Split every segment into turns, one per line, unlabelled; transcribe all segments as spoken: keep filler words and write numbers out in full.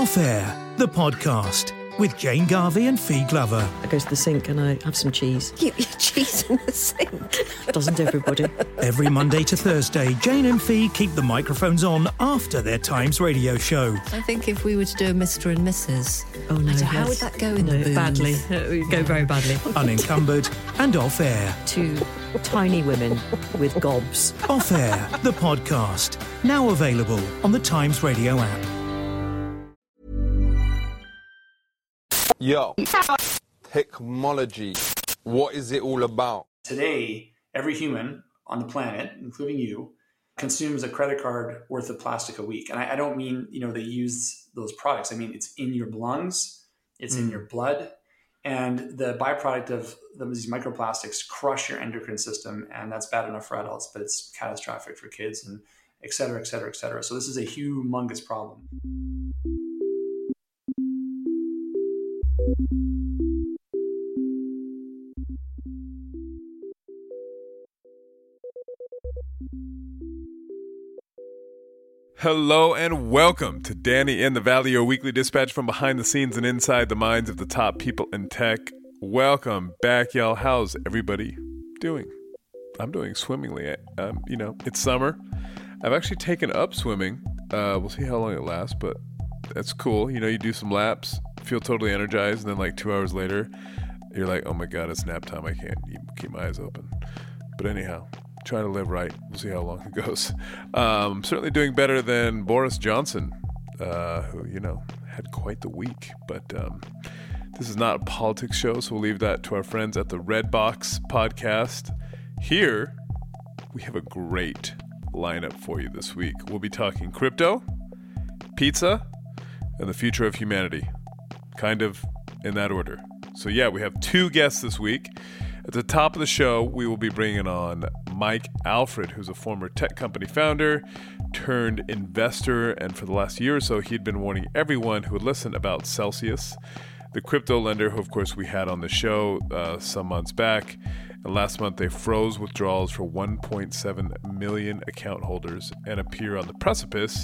Off Air, the podcast with Jane Garvey and Fee Glover.
I go to the sink and I have some cheese.
You eat cheese in the sink?
Doesn't everybody?
Every Monday to Thursday, Jane and Fee keep the microphones on after their Times radio show.
I think if we were to do a Mister and Missus
Oh no,
I don't- how
yes.
would that go in
no,
the booze?
badly. It would go very badly.
Unencumbered and Off Air.
Two tiny women with gobs.
Off Air, the podcast. Now available on the Times radio app.
Yo, technology, what is it all about?
Today, every human on the planet, including you, consumes a credit card worth of plastic a week. And I, I don't mean, you know, they use those products. I mean, it's in your lungs, it's mm. in your blood, and the byproduct of these microplastics crush your endocrine system. And that's bad enough for adults, but it's catastrophic for kids, and et cetera, et cetera, et cetera. So this is a humongous problem.
Hello and welcome to Danny in the Valley, your weekly dispatch from behind the scenes and inside the minds of the top people in tech. Welcome back, y'all. How's everybody doing? I'm doing swimmingly. Um, you know, it's summer. I've actually taken up swimming. Uh, we'll see how long it lasts, but that's cool. You know, you do some laps, feel totally energized, and then like two hours later, you're like, oh my God, it's nap time. I can't keep my eyes open. But anyhow, trying to live right. We'll see how long it goes. Um, certainly doing better than Boris Johnson, uh, who, you know, had quite the week. But um, this is not a politics show, so we'll leave that to our friends at the Red Box podcast. Here, we have a great lineup for you this week. We'll be talking crypto, pizza, and the future of humanity. Kind of in that order. So yeah, we have two guests this week. At the top of the show, we will be bringing on Mike Alfred, who's a former tech company founder turned investor. And for the last year or so, he'd been warning everyone who would listen about Celsius, the crypto lender who, of course, we had on the show uh, some months back. And last month, they froze withdrawals for one point seven million account holders and appear on the precipice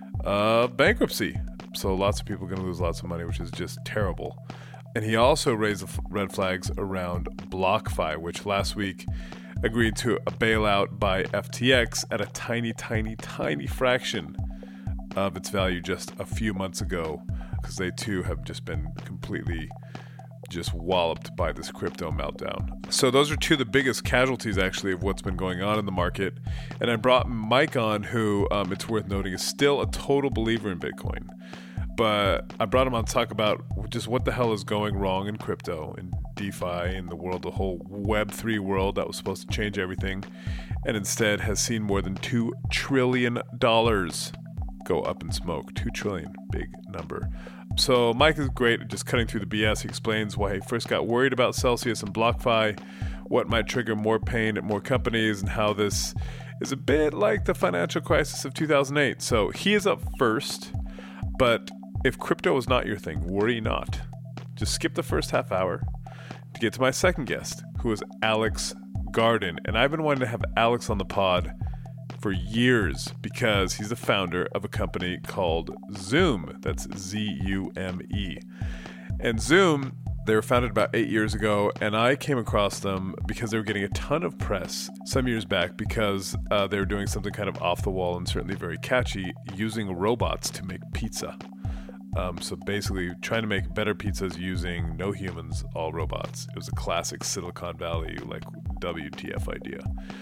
of bankruptcy. So lots of people are going to lose lots of money, which is just terrible. And he also raised the red flags around BlockFi, which last week agreed to a bailout by F T X at a tiny, tiny, tiny fraction of its value just a few months ago, because they too have just been completely just walloped by this crypto meltdown. So those are two of the biggest casualties, actually, of what's been going on in the market. And I brought Mike on, who, um, it's worth noting, is still a total believer in Bitcoin. But I brought him on to talk about just what the hell is going wrong in crypto, in DeFi, in the world, the whole Web three world that was supposed to change everything, and instead has seen more than two trillion dollars go up in smoke. two trillion dollars, big number. So Mike is great at just cutting through the B S. He explains why he first got worried about Celsius and BlockFi, what might trigger more pain at more companies, and how this is a bit like the financial crisis of two thousand eight. So he is up first, but if crypto is not your thing, worry not. Just skip the first half hour to get to my second guest, who is Alex Garden. And I've been wanting to have Alex on the pod for years because he's the founder of a company called Zume. That's Z U M E. And Zume, they were founded about eight years ago, and I came across them because they were getting a ton of press some years back because uh, they were doing something kind of off the wall and certainly very catchy, using robots to make pizza. Um, so basically trying to make better pizzas using no humans, all robots. It was a classic Silicon Valley, like W T F idea.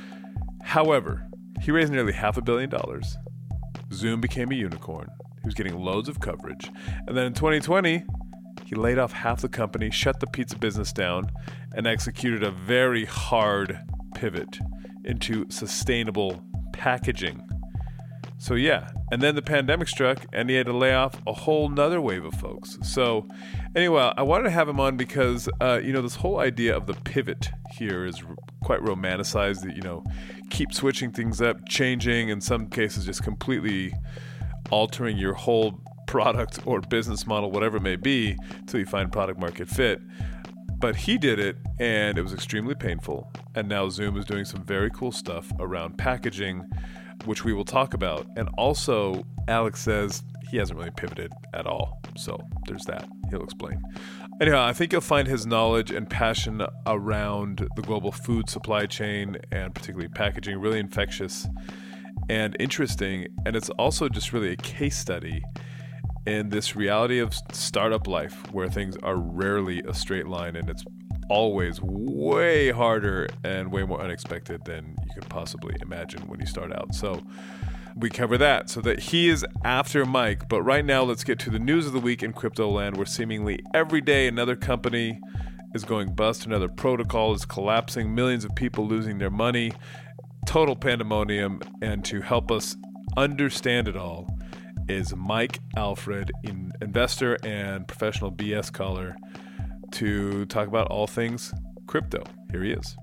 However, he raised nearly half a billion dollars. Zume became a unicorn. He was getting loads of coverage. And then in twenty twenty, he laid off half the company, shut the pizza business down, and executed a very hard pivot into sustainable packaging. So yeah, and then the pandemic struck and he had to lay off a whole nother wave of folks. So anyway, I wanted to have him on because, uh, you know, this whole idea of the pivot here is r- quite romanticized, that, you know, keep switching things up, changing, in some cases just completely altering your whole product or business model, whatever it may be, until you find product market fit. But he did it, and it was extremely painful. And now Zume is doing some very cool stuff around packaging, which we will talk about. And also, Alex says he hasn't really pivoted at all. So there's that. He'll explain. Anyhow, I think you'll find his knowledge and passion around the global food supply chain and particularly packaging really infectious and interesting. And it's also just really a case study in this reality of startup life where things are rarely a straight line and it's always way harder and way more unexpected than you could possibly imagine when you start out. So we cover that. So that he is after Mike. But right now, let's get to the news of the week in crypto land, where seemingly every day another company is going bust, another protocol is collapsing, millions of people losing their money, total pandemonium. And to help us understand it all is Mike Alfred, in investor and professional B S caller, to talk about all things crypto. Here he is.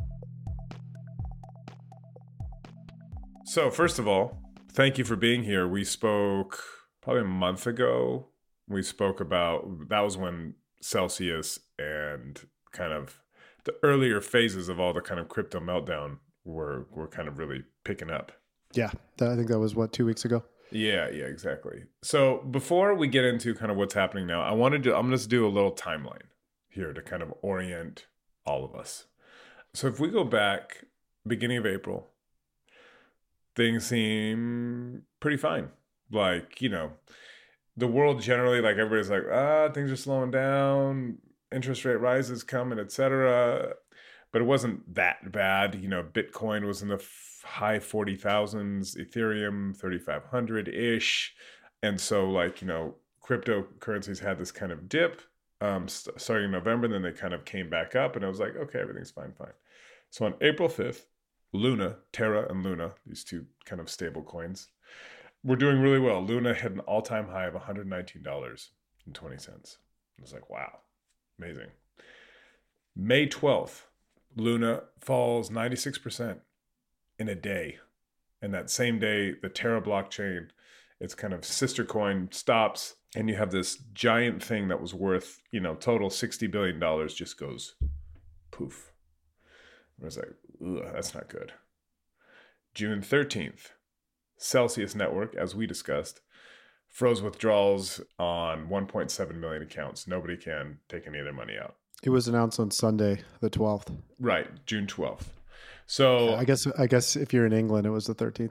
So first of all, thank you for being here. We spoke probably a month ago. We spoke about, that was when Celsius and kind of the earlier phases of all the kind of crypto meltdown were were kind of really picking up.
Yeah, that, I think that was what, two weeks ago?
Yeah, yeah, exactly. So before we get into kind of what's happening now, I wanted to, I'm going to do a little timeline here to kind of orient all of us. So if we go back beginning of April, things seem pretty fine. Like, you know, the world generally, like everybody's like, ah, things are slowing down, interest rate rises coming, et cetera. But it wasn't that bad. You know, Bitcoin was in the f- high forty thousands, Ethereum thirty-five hundred-ish. And so, like, you know, cryptocurrencies had this kind of dip um, st- starting in November, and then they kind of came back up, and I was like, okay, everything's fine, fine. So on April fifth, Luna, Terra and Luna, these two kind of stable coins, were doing really well. Luna hit an all-time high of one hundred nineteen dollars and twenty cents. I was like, wow, amazing. May twelfth, Luna falls ninety-six percent in a day. And that same day, the Terra blockchain, its kind of sister coin, stops, and you have this giant thing that was worth, you know, total sixty billion dollars just goes poof. I was like, ugh, that's not good. June thirteenth, Celsius Network, as we discussed, froze withdrawals on one point seven million accounts. Nobody can take any of their money out.
It was announced on Sunday, the twelfth.
Right, June twelfth. So
I guess I guess if you're in England, it was the thirteenth.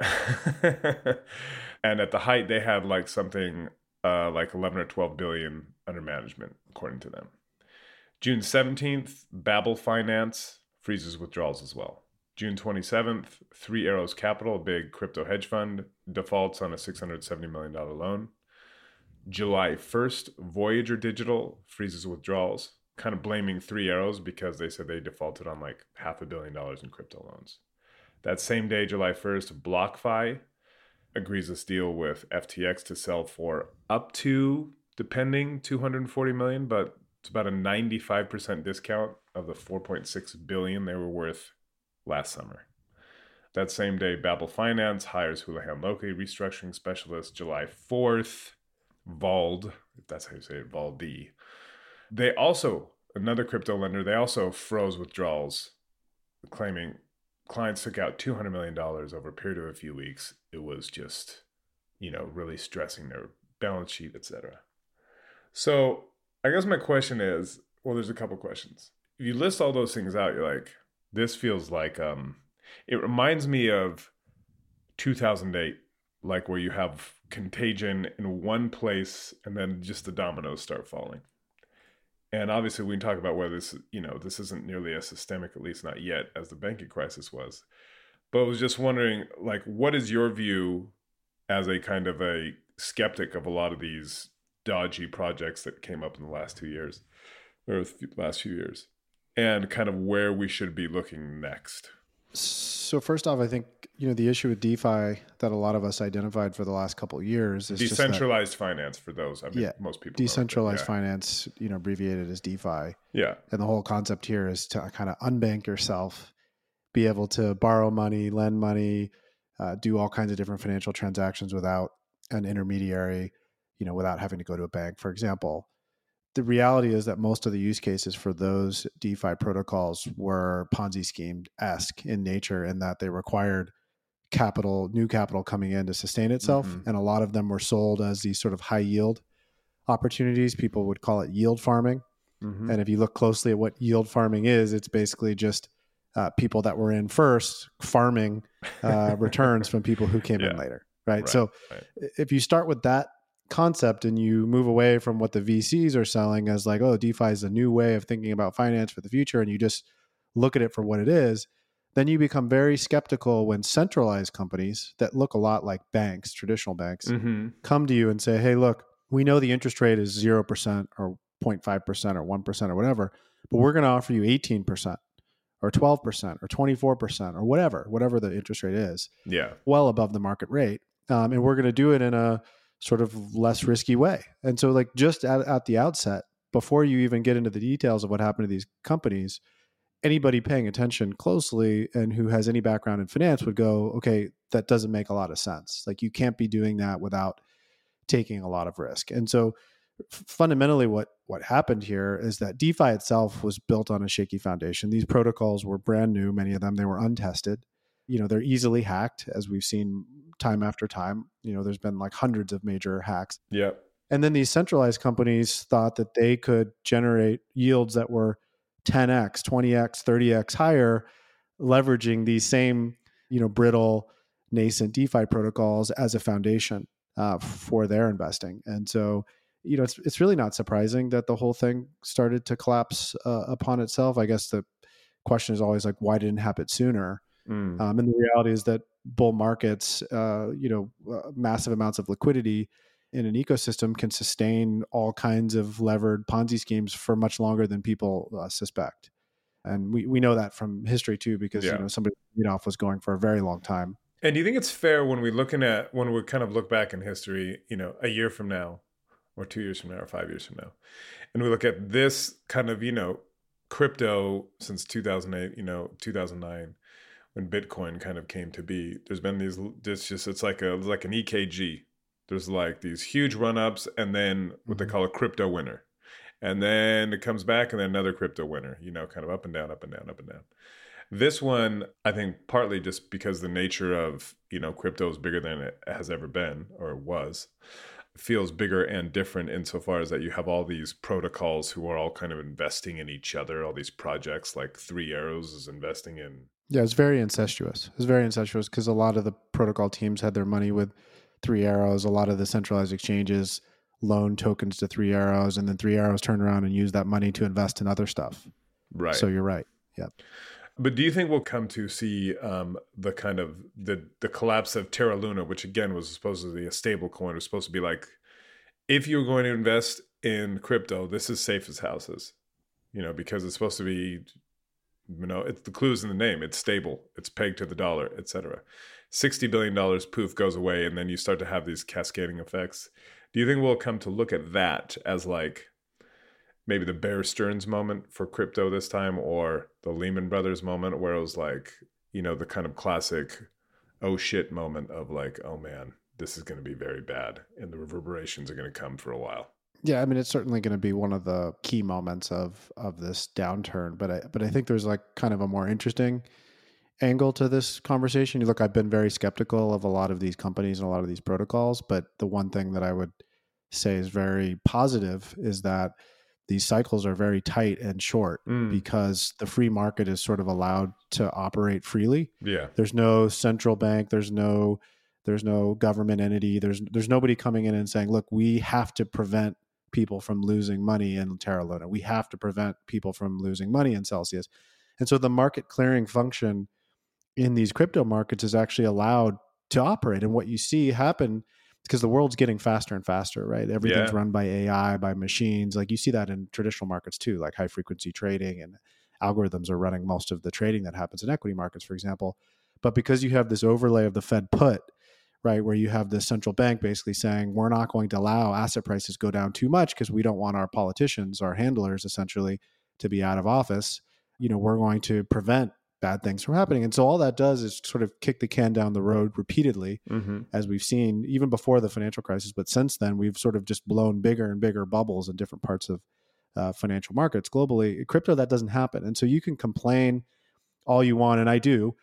And at the height, they had like something uh, like eleven or twelve billion under management, according to them. June seventeenth, Babel Finance freezes withdrawals as well. June twenty-seventh, Three Arrows Capital, a big crypto hedge fund, defaults on a six hundred seventy million dollars loan. July first, Voyager Digital freezes withdrawals, kind of blaming Three Arrows because they said they defaulted on like half a billion dollars in crypto loans. That same day, July first, BlockFi agrees this deal with F T X to sell for up to, depending, two hundred forty million dollars, but it's about a ninety-five percent discount of the four point six billion dollars they were worth last summer. That same day, Babel Finance hires Houlihan Lokey, restructuring specialist. July fourth, Vald, if that's how you say it, Valdi. They also, another crypto lender, they also froze withdrawals, claiming clients took out two hundred million dollars over a period of a few weeks. It was just, you know, really stressing their balance sheet, et cetera. So I guess my question is, well, there's a couple questions. If you list all those things out, you're like, this feels like, um, it reminds me of two thousand eight, like where you have contagion in one place and then just the dominoes start falling. And obviously we can talk about whether this, you know, this isn't nearly as systemic, at least not yet, as the banking crisis was. But I was just wondering, like, what is your view as a kind of a skeptic of a lot of these dodgy projects that came up in the last two years, or the last few years, and kind of where we should be looking next?
So first off, I think, you know, the issue with DeFi that a lot of us identified for the last couple of years is
decentralized
just that,
finance for those. I mean,
yeah,
most people
decentralized
know it, yeah.
finance, you know, abbreviated as DeFi.
Yeah.
And the whole concept here is to kind of unbank yourself, be able to borrow money, lend money, uh, do all kinds of different financial transactions without an intermediary, you know, without having to go to a bank, for example. The reality is that most of the use cases for those DeFi protocols were Ponzi scheme-esque in nature, in that they required capital, new capital coming in to sustain itself.
Mhm.
And a lot of them were sold as these sort of high yield opportunities. People would call it yield farming.
Mhm.
And if you look closely at what yield farming is, it's basically just uh, people that were in first farming uh, returns from people who came
Yeah.
in later. Right.
Right,
So
right.
if you start with that concept and you move away from what the V Cs are selling as like, oh, DeFi is a new way of thinking about finance for the future, and you just look at it for what it is, then you become very skeptical when centralized companies that look a lot like banks, traditional banks,
Mhm.
come to you and say, hey, look, we know the interest rate is zero percent or zero point five percent or one percent or whatever, but we're going to offer you eighteen percent or twelve percent or twenty-four percent or whatever, whatever the interest rate is,
Yeah.
well above the market rate. Um, and we're going to do it in a sort of less risky way. And so like just at, at the outset, before you even get into the details of what happened to these companies, anybody paying attention closely and who has any background in finance would go, okay, that doesn't make a lot of sense. Like you can't be doing that without taking a lot of risk. And so f- fundamentally what, what happened here is that DeFi itself was built on a shaky foundation. These protocols were brand new. Many of them, they were untested. You know, they're easily hacked, as we've seen time after time. You know, there's been like hundreds of major hacks.
Yep.
And then these centralized companies thought that they could generate yields that were ten x, twenty x, thirty x higher, leveraging these same, you know, brittle, nascent DeFi protocols as a foundation uh, for their investing. And so, you know, it's it's really not surprising that the whole thing started to collapse uh, upon itself. I guess the question is always like, why didn't it happen sooner?
Mm.
Um, and the reality is that bull markets, uh, you know, uh, massive amounts of liquidity in an ecosystem can sustain all kinds of levered Ponzi schemes for much longer than people uh, suspect. And we, we know that from history too, because,
Yeah.
you know, somebody, Madoff was going for a very long time.
And do you think it's fair when we looking at when we kind of look back in history, you know, a year from now, or two years from now, or five years from now, and we look at this kind of, you know, crypto since two thousand eight, you know, two thousand nine, when Bitcoin kind of came to be, there's been these, it's just, it's like a, like an E K G. There's like these huge run-ups and then what they call a crypto winter. And then it comes back and then another crypto winter, you know, kind of up and down, up and down, up and down. This one, I think partly just because the nature of, you know, crypto is bigger than it has ever been or was, feels bigger and different insofar as that you have all these protocols who are all kind of investing in each other, all these projects like Three Arrows is investing in.
Yeah, it's very incestuous. It's very incestuous because a lot of the protocol teams had their money with Three Arrows. A lot of the centralized exchanges loan tokens to Three Arrows, and then Three Arrows turn around and use that money to invest in other stuff.
Right.
So you're right. Yeah.
But do you think we'll come to see um, the kind of the the collapse of Terra Luna, which again was supposedly a stable coin, was supposed to be like, if you're going to invest in crypto, this is safe as houses, you know, because it's supposed to be, you know, it's the clues in the name. It's stable. It's pegged to the dollar, et cetera. sixty billion dollars poof goes away, and then you start to have these cascading effects. Do you think we'll come to look at that as like maybe the Bear Stearns moment for crypto this time, or the Lehman Brothers moment where it was like, you know, the kind of classic oh shit moment of like, oh man, this is going to be very bad and the reverberations are going to come for a while?
Yeah, I mean, it's certainly going to be one of the key moments of of this downturn. But I, but I think there's like kind of a more interesting angle to this conversation. Look, I've been very skeptical of a lot of these companies and a lot of these protocols, but the one thing that I would say is very positive is that these cycles are very tight and short
Mm.
because the free market is sort of allowed to operate freely.
Yeah.
There's no central bank. There's no there's no government entity. There's there's nobody coming in and saying, look, we have to prevent people from losing money in Terra Luna. We have to prevent people from losing money in Celsius. And so the market clearing function in these crypto markets is actually allowed to operate. And what you see happen, because the world's getting faster and faster, right? Everything's
Yeah.
run by A I, by machines. Like you see that in traditional markets too, like high frequency trading, and algorithms are running most of the trading that happens in equity markets, for example. But because you have this overlay of the Fed put, right, where you have the central bank basically saying, we're not going to allow asset prices go down too much because we don't want our politicians, our handlers essentially, to be out of office. You know, we're going to prevent bad things from happening. And so all that does is sort of kick the can down the road repeatedly,
Mm-hmm.
as we've seen even before the financial crisis. But since then, we've sort of just blown bigger and bigger bubbles in different parts of uh, financial markets globally. Crypto, that doesn't happen. And so you can complain all you want, and I do,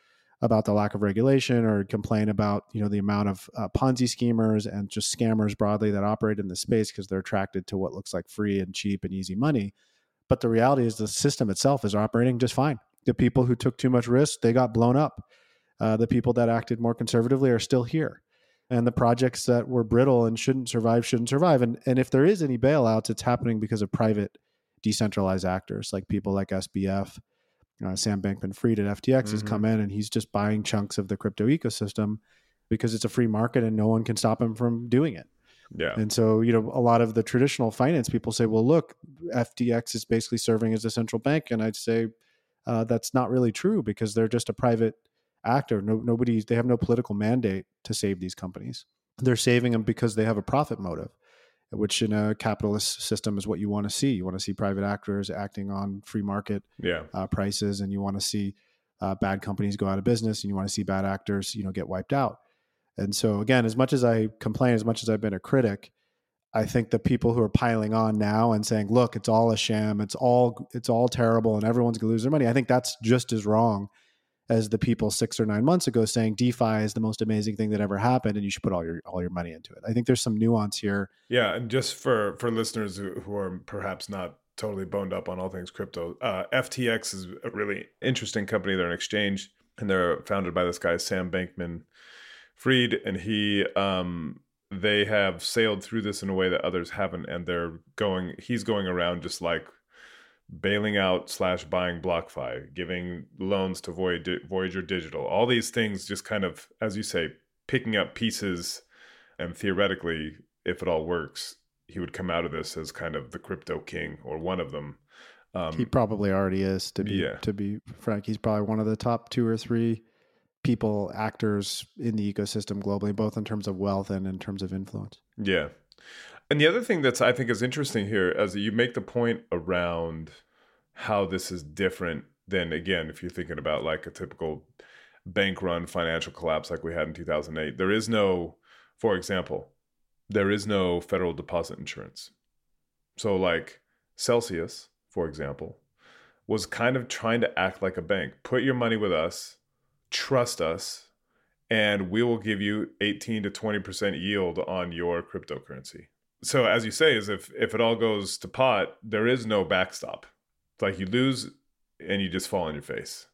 about the lack of regulation or complain about, you know, the amount of uh, Ponzi schemers and just scammers broadly that operate in the space because they're attracted to what looks like free and cheap and easy money. But the reality is the system itself is operating just fine. The people who took too much risk, they got blown up. Uh, the people that acted more conservatively are still here. And the projects that were brittle and shouldn't survive, shouldn't survive. And, and if there is any bailouts, it's happening because of private decentralized actors, like people like S B F. Uh, Sam Bankman-Fried at F T X mm-hmm. has come in and he's just buying chunks of the crypto ecosystem because it's a free market and no one can stop him from doing it.
Yeah.
And so, you know, a lot of the traditional finance people say, well, look, F T X is basically serving as a central bank. And I'd say uh, that's not really true because they're just a private actor. No, nobody, they have no political mandate to save these companies. They're saving them because they have a profit motive, which in a capitalist system is what you want to see. You want to see private actors acting on free market
yeah.
uh, prices, and you want to see uh, bad companies go out of business, and you want to see bad actors, you know, get wiped out. And so again, as much as I complain, as much as I've been a critic, I think the people who are piling on now and saying, look, it's all a sham, it's all it's all terrible, and everyone's going to lose their money, I think that's just as wrong as the people six or nine months ago saying DeFi is the most amazing thing that ever happened and you should put all your all your money into it. I think there's some nuance here.
Yeah, and just for, for listeners who, who are perhaps not totally boned up on all things crypto, uh, F T X is a really interesting company. They're an exchange, and they're founded by this guy, Sam Bankman-Fried, and he um, they have sailed through this in a way that others haven't, and they're going. He's going around just like bailing out slash buying BlockFi, giving loans to Voyager, Voyager Digital, all these things just kind of, as you say, picking up pieces. And theoretically, if it all works, he would come out of this as kind of the crypto king or one of them. Um,
he probably already is, to be
yeah.
to be frank. He's probably one of the top two or three people, actors in the ecosystem globally, both in terms of wealth and in terms of influence.
Yeah. And the other thing that's I think is interesting here is that you make the point around how this is different than, again, if you're thinking about like a typical bank run financial collapse like we had in two thousand eight. There is no, for example, there is no federal deposit insurance. So like Celsius, for example, was kind of trying to act like a bank. Put your money with us, trust us, and we will give you eighteen to twenty percent yield on your cryptocurrency. So as you say, is if, if it all goes to pot, there is no backstop. It's like you lose and you just fall on your face.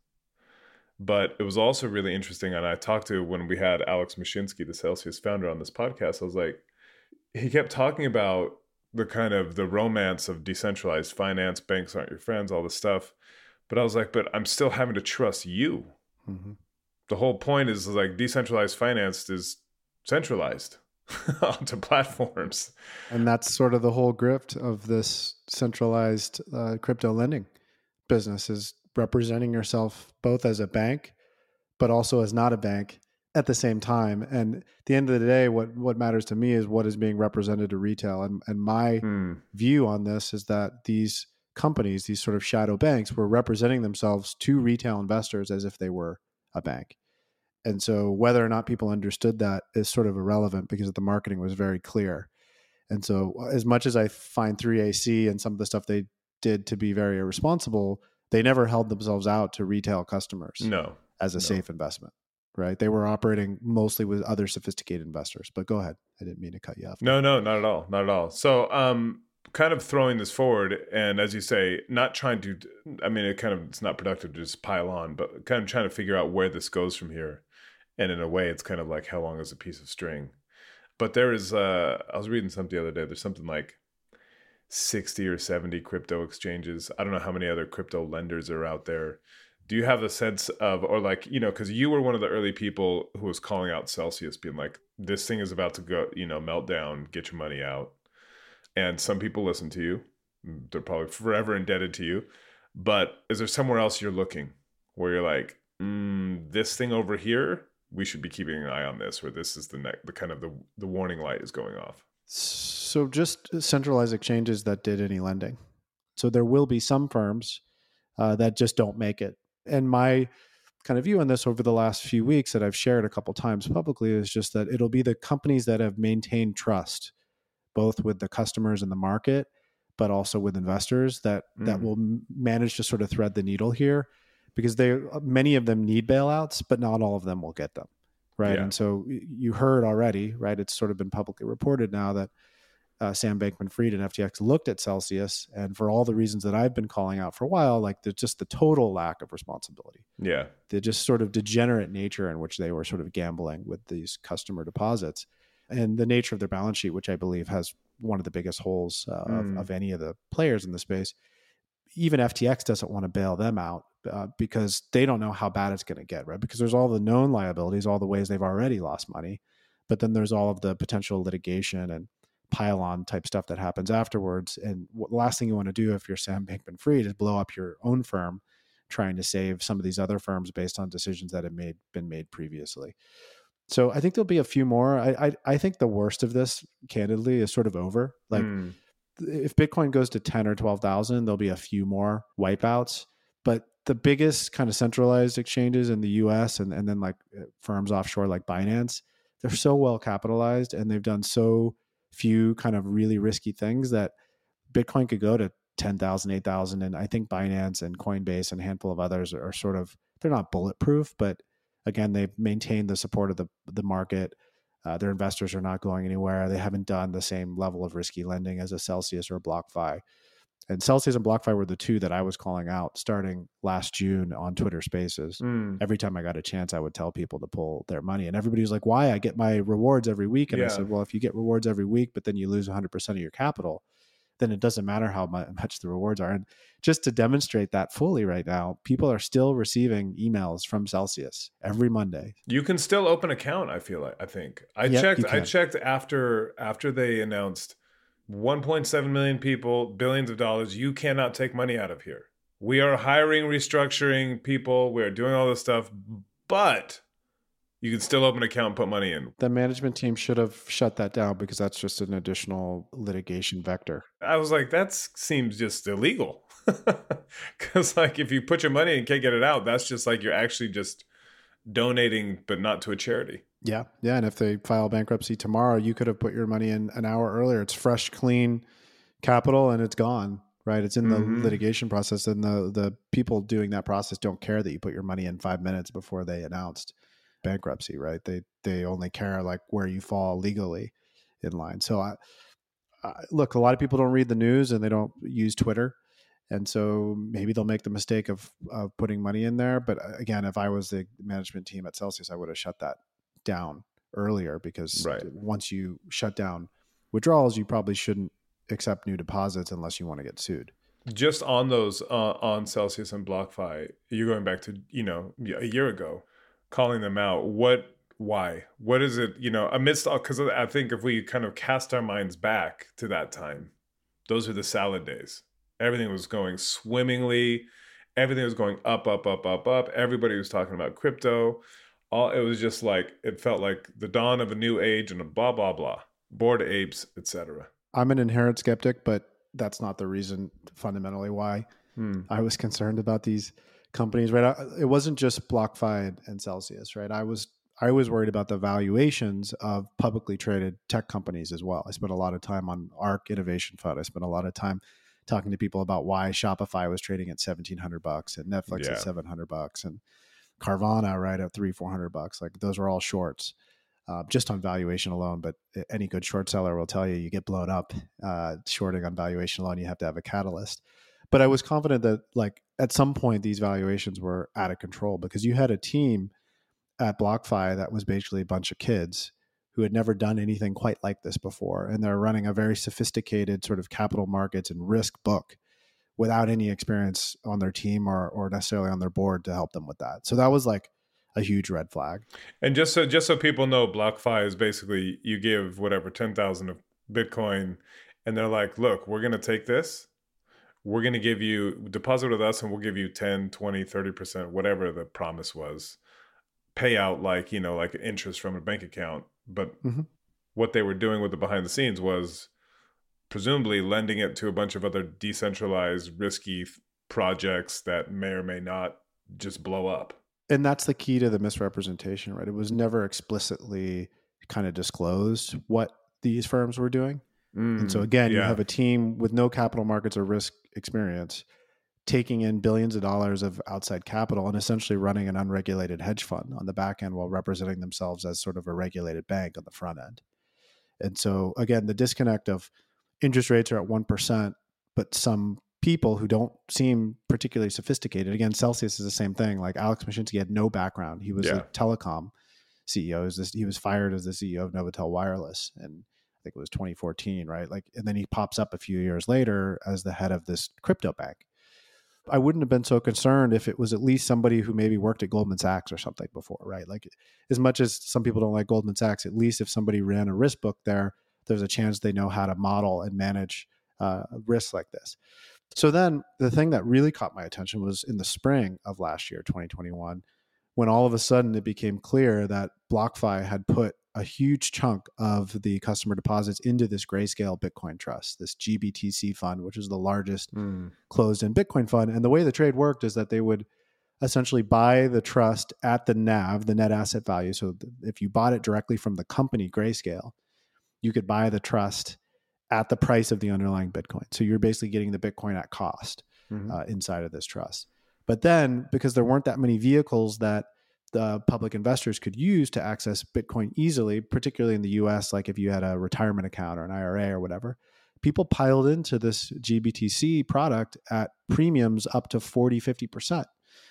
But it was also really interesting. And I talked to, when we had Alex Mashinsky, the Celsius founder, on this podcast, I was like, he kept talking about the kind of the romance of decentralized finance, banks aren't your friends, all this stuff. But I was like, but I'm still having to trust you. Mm-hmm. The whole point is like decentralized finance is centralized onto platforms.
And that's sort of the whole grift of this centralized uh, crypto lending business, is representing yourself both as a bank, but also as not a bank at the same time. And at the end of the day, what, what matters to me is what is being represented to retail. And, and my mm. view on this is that these companies, these sort of shadow banks, were representing themselves to retail investors as if they were a bank. And so whether or not people understood that is sort of irrelevant because the marketing was very clear. And so as much as I find three A C and some of the stuff they did to be very irresponsible, they never held themselves out to retail customers
no,
as a
no.
safe investment, right? They were operating mostly with other sophisticated investors. But go ahead. I didn't mean to cut you off.
No, no, not at all. Not at all. So um, kind of throwing this forward, and as you say, not trying to, I mean, it kind of, it's not productive to just pile on, but kind of trying to figure out where this goes from here. And in a way, it's kind of like, how long is a piece of string? But there is, uh, I was reading something the other day, there's something like sixty or seventy crypto exchanges. I don't know how many other crypto lenders are out there. Do you have a sense of, or like, you know, because you were one of the early people who was calling out Celsius, being like, this thing is about to go, you know, melt down, get your money out. And some people listen to you. They're probably forever indebted to you. But is there somewhere else you're looking where you're like, mm, this thing over here, we should be keeping an eye on this, or this is the ne- the kind of the, the warning light is going off?
So just centralized exchanges that did any lending. So there will be some firms uh, that just don't make it. And my kind of view on this over the last few weeks that I've shared a couple times publicly is just that it'll be the companies that have maintained trust, both with the customers in the market, but also with investors, that mm. that will manage to sort of thread the needle here. because they many of them need bailouts, but not all of them will get them, right?
Yeah.
And so you heard already, right? It's sort of been publicly reported now that uh, Sam Bankman-Fried and F T X looked at Celsius, and for all the reasons that I've been calling out for a while, like there's just the total lack of responsibility.
Yeah.
The just sort of degenerate nature in which they were sort of gambling with these customer deposits, and the nature of their balance sheet, which I believe has one of the biggest holes uh,
Mm.
of, of any of the players in the space. Even F T X doesn't want to bail them out uh, because they don't know how bad it's going to get, right? Because there's all the known liabilities, all the ways they've already lost money, but then there's all of the potential litigation and pile-on type stuff that happens afterwards. And what, the last thing you want to do if you're Sam Bankman-Fried is blow up your own firm trying to save some of these other firms based on decisions that have made been made previously. So I think there'll be a few more. I I, I think the worst of this, candidly, is sort of over. Like.
Mm.
If Bitcoin goes to ten or twelve thousand, there'll be a few more wipeouts. But the biggest kind of centralized exchanges in the U S and, and then like firms offshore like Binance, they're so well capitalized and they've done so few kind of really risky things that Bitcoin could go to ten thousand, eight thousand. And I think Binance and Coinbase and a handful of others are sort of, they're not bulletproof, but again, they've maintained the support of the, the market. Uh, their investors are not going anywhere. They haven't done the same level of risky lending as a Celsius or a BlockFi. And Celsius and BlockFi were the two that I was calling out starting last June on Twitter Spaces.
Mm.
Every time I got a chance, I would tell people to pull their money. And everybody was like, why? I get my rewards every week. And
Yeah.
I said, well, if you get rewards every week, but then you lose one hundred percent of your capital, then it doesn't matter how much the rewards are. And just to demonstrate that fully right now, people are still receiving emails from Celsius every Monday.
You can still open account, I feel like. I think. I
Yep,
checked
you
I
can.
checked after after they announced one point seven million people, billions of dollars. You cannot take money out of here. We are hiring, restructuring people. We're doing all this stuff, but you can still open an account and put money in.
The management team should have shut that down because that's just an additional litigation vector.
I was like, that seems just illegal. Because like if you put your money and can't get it out, that's just like you're actually just donating, but not to a charity.
Yeah. Yeah. And if they file bankruptcy tomorrow, you could have put your money in an hour earlier. It's fresh, clean capital and it's gone, right? It's in the
Mhm.
litigation process. And the, the people doing that process don't care that you put your money in five minutes before they announced bankruptcy, right? They, they only care like where you fall legally in line. So I, I look, a lot of people don't read the news and they don't use Twitter. And so maybe they'll make the mistake of, of putting money in there. But again, if I was the management team at Celsius, I would have shut that down earlier because
Right.
once you shut down withdrawals, you probably shouldn't accept new deposits unless you want to get sued.
Just on those, uh, on Celsius and BlockFi, you're going back to, you know, a year ago, calling them out. What, why? What is it, you know, amidst all, because I think if we kind of cast our minds back to that time, those are the salad days. Everything was going swimmingly. Everything was going up, up, up, up, up. Everybody was talking about crypto. All it was just like, it felt like the dawn of a new age and a blah, blah, blah. Bored apes, et cetera.
I'm an inherent skeptic, but that's not the reason fundamentally why
Hmm.
I was concerned about these companies, right? I, it wasn't just BlockFi and, and Celsius, right? I was I was worried about the valuations of publicly traded tech companies as well. I spent a lot of time on ARK Innovation Fund. I spent a lot of time talking to people about why Shopify was trading at seventeen hundred bucks and Netflix
Yeah.
at seven hundred bucks and Carvana right at three, four hundred bucks. Like those were all shorts. Uh, just on valuation alone, but any good short seller will tell you you get blown up uh, shorting on valuation alone. You have to have a catalyst. But I was confident that like at some point these valuations were out of control because you had a team at BlockFi that was basically a bunch of kids who had never done anything quite like this before. And they're running a very sophisticated sort of capital markets and risk book without any experience on their team or, or necessarily on their board to help them with that. So that was like a huge red flag.
And just so just so people know, BlockFi is basically you give whatever ten thousand of Bitcoin, and they're like, "Look, we're going to take this. We're going to give you deposit with us, and we'll give you ten, twenty, thirty percent, whatever the promise was, payout like you know like interest from a bank account." But
Mhm.
what they were doing with the behind the scenes was presumably lending it to a bunch of other decentralized, risky th- projects that may or may not just blow up.
And that's the key to the misrepresentation, right? It was never explicitly kind of disclosed what these firms were doing. And so again, you
yeah.
have a team with no capital markets or risk experience taking in billions of dollars of outside capital and essentially running an unregulated hedge fund on the back end while representing themselves as sort of a regulated bank on the front end. And so again, the disconnect of interest rates are at one percent, but some people who don't seem particularly sophisticated, again, Celsius is the same thing. Like Alex Mashinsky had no background. He was
Yeah.
a telecom C E O. He was, this, he was fired as the C E O of Novotel Wireless. And I think it was twenty fourteen, right? Like, and then he pops up a few years later as the head of this crypto bank. I wouldn't have been so concerned if it was at least somebody who maybe worked at Goldman Sachs or something before, right? Like, as much as some people don't like Goldman Sachs, at least if somebody ran a risk book there, there's a chance they know how to model and manage uh, risks like this. So then the thing that really caught my attention was in the spring of last year, twenty twenty-one, when all of a sudden it became clear that BlockFi had put a huge chunk of the customer deposits into this Grayscale Bitcoin Trust, this G B T C fund, which is the largest
Mm.
closed-end Bitcoin fund. And the way the trade worked is that they would essentially buy the trust at the N A V, the net asset value. So if you bought it directly from the company Grayscale, you could buy the trust at the price of the underlying Bitcoin. So you're basically getting the Bitcoin at cost
Mhm.
uh, inside of this trust. But then, because there weren't that many vehicles that the public investors could use to access Bitcoin easily, particularly in the U S, like if you had a retirement account or an I R A or whatever, people piled into this G B T C product at premiums up to forty, fifty percent.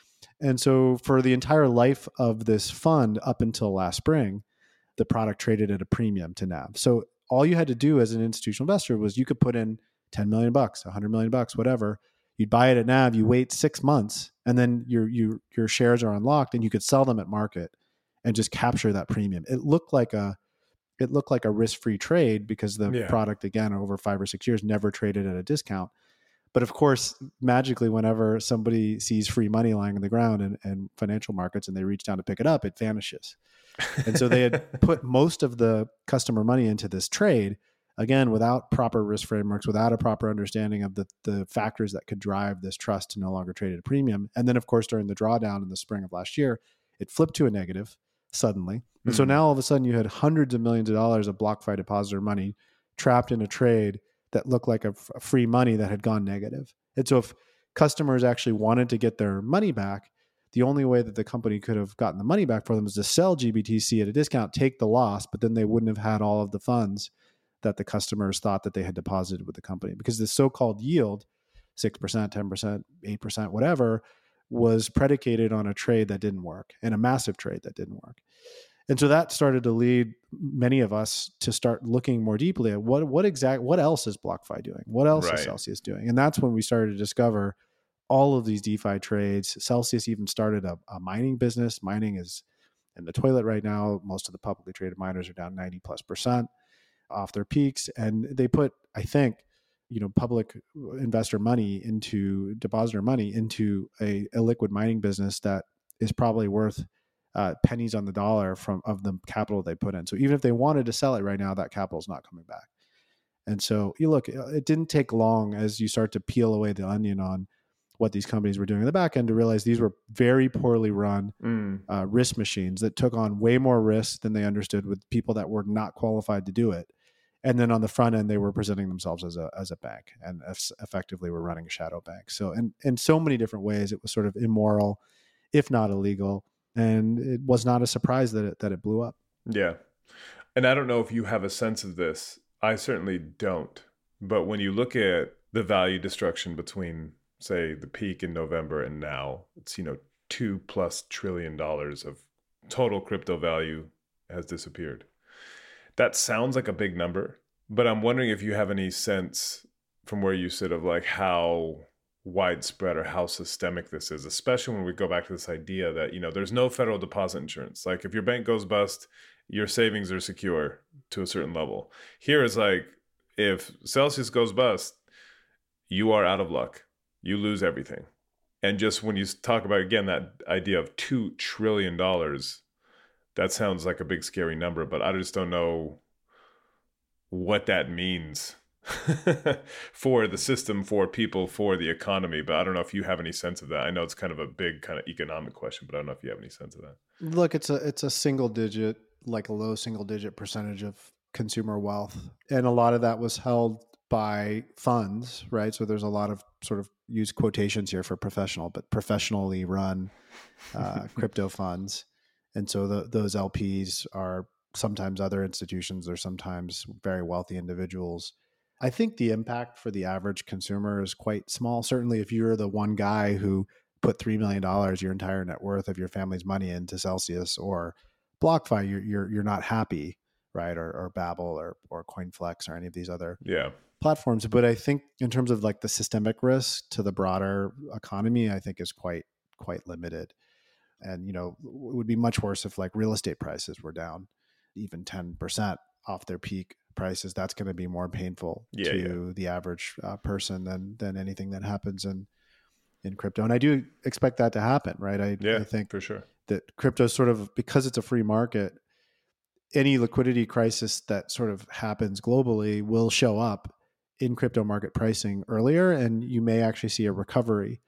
And so for the entire life of this fund up until last spring, the product traded at a premium to N A V. So all you had to do as an institutional investor was you could put in ten million bucks, one hundred million bucks, whatever. You'd buy it at N A V, you wait six months, and then your your your shares are unlocked, and you could sell them at market and just capture that premium. It looked like a it looked like a risk-free trade because the
Yeah.
product, again, over five or six years, never traded at a discount. But of course, magically, whenever somebody sees free money lying on the ground in, in financial markets and they reach down to pick it up, it vanishes. And so they had put most of the customer money into this trade, again, without proper risk frameworks, without a proper understanding of the, the factors that could drive this trust to no longer trade at a premium. And then, of course, during the drawdown in the spring of last year, it flipped to a negative suddenly. And so
Mhm.
now all of a sudden you had hundreds of millions of dollars of BlockFi depositor money trapped in a trade that looked like a, f- a free money that had gone negative. And so if customers actually wanted to get their money back, the only way that the company could have gotten the money back for them is to sell G B T C at a discount, take the loss, but then they wouldn't have had all of the funds that the customers thought that they had deposited with the company. Because the so-called yield, six percent, ten percent, eight percent, whatever, was predicated on a trade that didn't work and a massive trade that didn't work. And so that started to lead many of us to start looking more deeply at what what exact what else is BlockFi doing? What else
Right.
is Celsius doing? And that's when we started to discover all of these DeFi trades. Celsius even started a, a mining business. Mining is in the toilet right now. Most of the publicly traded miners are down ninety plus percent off their peaks. And they put, I think, you know, public investor money into depositor money into a, a liquid mining business that is probably worth uh, pennies on the dollar from of the capital they put in. So even if they wanted to sell it right now, that capital is not coming back. And so you look, it didn't take long as you start to peel away the onion on what these companies were doing in the back end to realize these were very poorly run
Mm.
uh, risk machines that took on way more risk than they understood with people that were not qualified to do it. And then on the front end, they were presenting themselves as a as a bank and eff- effectively were running a shadow bank. So in, in so many different ways, it was sort of immoral, if not illegal. And it was not a surprise that it, that it blew up.
Yeah. And I don't know if you have a sense of this. I certainly don't. But when you look at the value destruction between, say, the peak in November and now, it's, you know, two plus trillion dollars of total crypto value has disappeared. That sounds like a big number, but I'm wondering if you have any sense from where you sit of like how widespread or how systemic this is, especially when we go back to this idea that, you know, there's no federal deposit insurance. Like if your bank goes bust, your savings are secure to a certain level. Here is like, if Celsius goes bust, you are out of luck. You lose everything. And just when you talk about, again, that idea of two trillion dollars, that sounds like a big, scary number, but I just don't know what that means for the system, for people, for the economy. But I don't know if you have any sense of that. I know it's kind of a big kind of economic question, but I don't know if you have any sense of that.
Look, it's a it's a single digit, like a low single digit percentage of consumer wealth. And a lot of that was held by funds, right? So there's a lot of sort of use quotations here for professional, but professionally run uh, crypto funds. And so the, those L Ps are sometimes other institutions or sometimes very wealthy individuals. I think the impact for the average consumer is quite small. Certainly if you're the one guy who put three million dollars, your entire net worth of your family's money into Celsius or BlockFi, you're, you're, you're not happy, right? Or, or Babel or, or CoinFlex or any of these other
yeah.
platforms. But I think in terms of like the systemic risk to the broader economy, I think is quite, quite limited. And, you know, it would be much worse if like real estate prices were down even ten percent off their peak prices. That's going to be more painful
yeah,
to
yeah.
the average uh, person than, than anything that happens in, in crypto. And I do expect that to happen, right? I,
yeah,
I think
for sure
that crypto is sort of, because it's a free market, any liquidity crisis that sort of happens globally will show up in crypto market pricing earlier. And you may actually see a recovery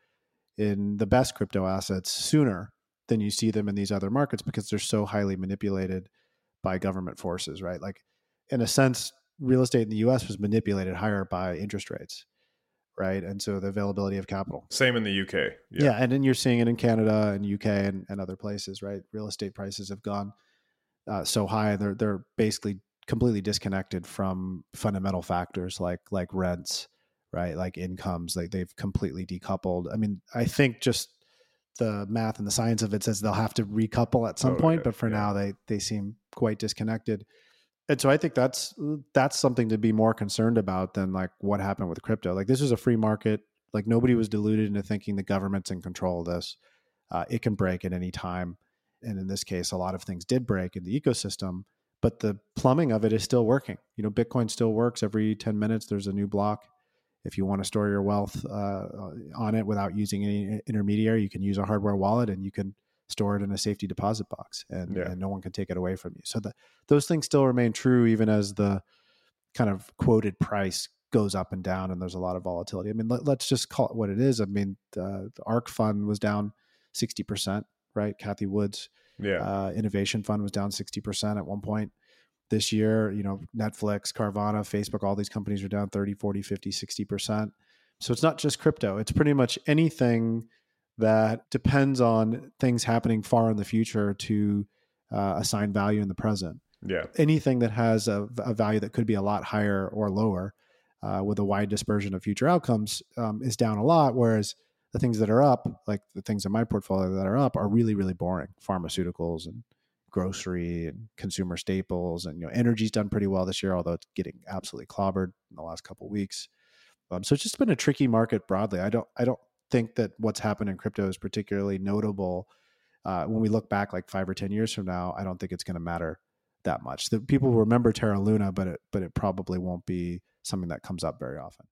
in the best crypto assets sooner than you see them in these other markets because they're so highly manipulated by government forces, right? Like in a sense, real estate in the U S was manipulated higher by interest rates, right? And so the availability of capital.
Same in the U K.
Yeah. yeah and then you're seeing it in Canada and U K and, and other places, right? Real estate prices have gone uh, so high. They're, they're basically completely disconnected from fundamental factors like, like rents, right? Like incomes, like they've completely decoupled. I mean, I think just the math and the science of it says they'll have to recouple at some
oh,
point,
yeah,
but for
yeah.
now they, they seem quite disconnected. And so I think that's, that's something to be more concerned about than like what happened with crypto. Like this is a free market. Like nobody was deluded into thinking the government's in control of this. Uh, it can break at any time. And in this case, a lot of things did break in the ecosystem, but the plumbing of it is still working. You know, Bitcoin still works. Every ten minutes, there's a new block. If you want to store your wealth uh, on it without using any intermediary, you can use a hardware wallet and you can store it in a safety deposit box and,
yeah.
and no one can take it away from you. So the, those things still remain true even as the kind of quoted price goes up and down and there's a lot of volatility. I mean, let, let's just call it what it is. I mean, uh, the ARK fund was down sixty percent, right? Cathie Wood's
yeah.
uh, innovation fund was down sixty percent at one point. This year, you know, Netflix, Carvana, Facebook, all these companies are down thirty, forty, fifty, sixty percent. So it's not just crypto. It's pretty much anything that depends on things happening far in the future to uh, assign value in the present.
Yeah.
Anything that has a, a value that could be a lot higher or lower uh, with a wide dispersion of future outcomes um, is down a lot. Whereas the things that are up, like the things in my portfolio that are up, are really, really boring. Pharmaceuticals and grocery and consumer staples, and you know, energy's done pretty well this year, although it's getting absolutely clobbered in the last couple of weeks. Um, so it's just been a tricky market broadly. I don't, I don't think that what's happened in crypto is particularly notable. Uh, when we look back like five or ten years from now, I don't think it's going to matter that much. The people will remember Terra Luna, but it, but it probably won't be something that comes up very often.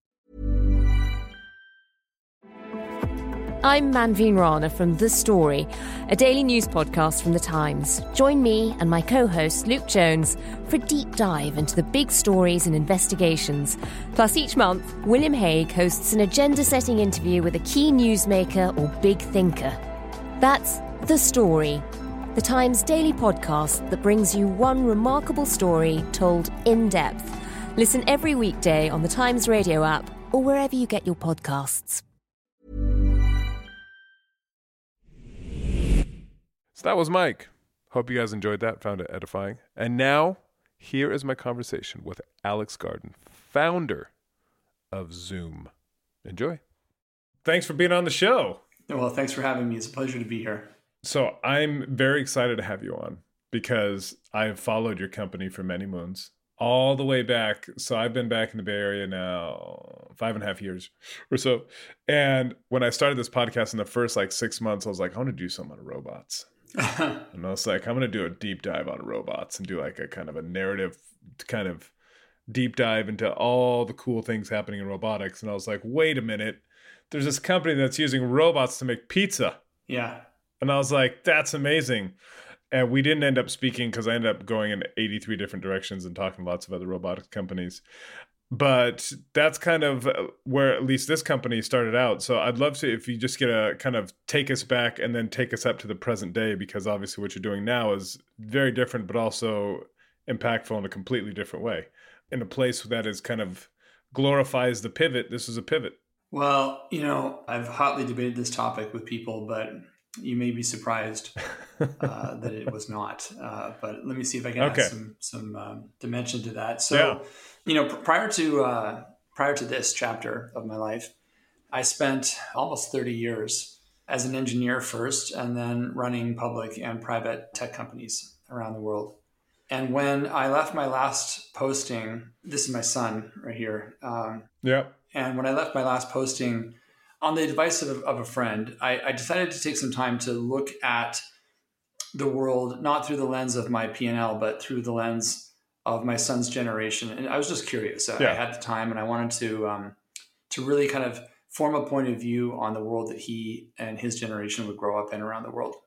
I'm Manveen Rana from The Story, a daily news podcast from The Times. Join me and my co-host Luke Jones for a deep dive into the big stories and investigations. Plus, each month, William Hague hosts an agenda-setting interview with a key newsmaker or big thinker. That's The Story, The Times daily podcast that brings you one remarkable story told in depth. Listen every weekday on The Times radio app or wherever you get your podcasts.
So that was Mike. Hope you guys enjoyed that, found it edifying. And now, here is my conversation with Alex Garden, founder of Zoom. Enjoy. Thanks for being on the show.
Well, thanks for having me. It's a pleasure to be here.
So I'm very excited to have you on because I've followed your company for many moons, all the way back. So I've been back in the Bay Area now five and a half years or so. And when I started this podcast in the first like six months, I was like, I want to do something on robots. And I was like, I'm going to do a deep dive on robots and do like a kind of a narrative kind of deep dive into all the cool things happening in robotics. And I was like, wait a minute, there's this company that's using robots to make pizza.
Yeah.
And I was like, that's amazing. And we didn't end up speaking because I ended up going in eighty-three different directions and talking to lots of other robotics companies. But that's kind of where at least this company started out. So I'd love to, if you just get a kind of take us back and then take us up to the present day, because obviously what you're doing now is very different, but also impactful in a completely different way. In a place that is kind of glorifies the pivot. This is a pivot.
Well, you know, I've hotly debated this topic with people, but you may be surprised uh, that it was not. Uh, but let me see if I can
Okay.
add some some um, dimension to that. So,
Yeah.
you know, pr- prior to uh, prior to this chapter of my life, I spent almost thirty years as an engineer first, and then running public and private tech companies around the world. And when I left my last posting, this is my son right here. Um,
Yeah.
And when I left my last posting, on the advice of, of a friend, I, I decided to take some time to look at the world, not through the lens of my P and L, but through the lens of my son's generation. And I was just curious. I,
Yeah.
I had the time, and I wanted to um, to really kind of form a point of view on the world that he and his generation would grow up in around the world.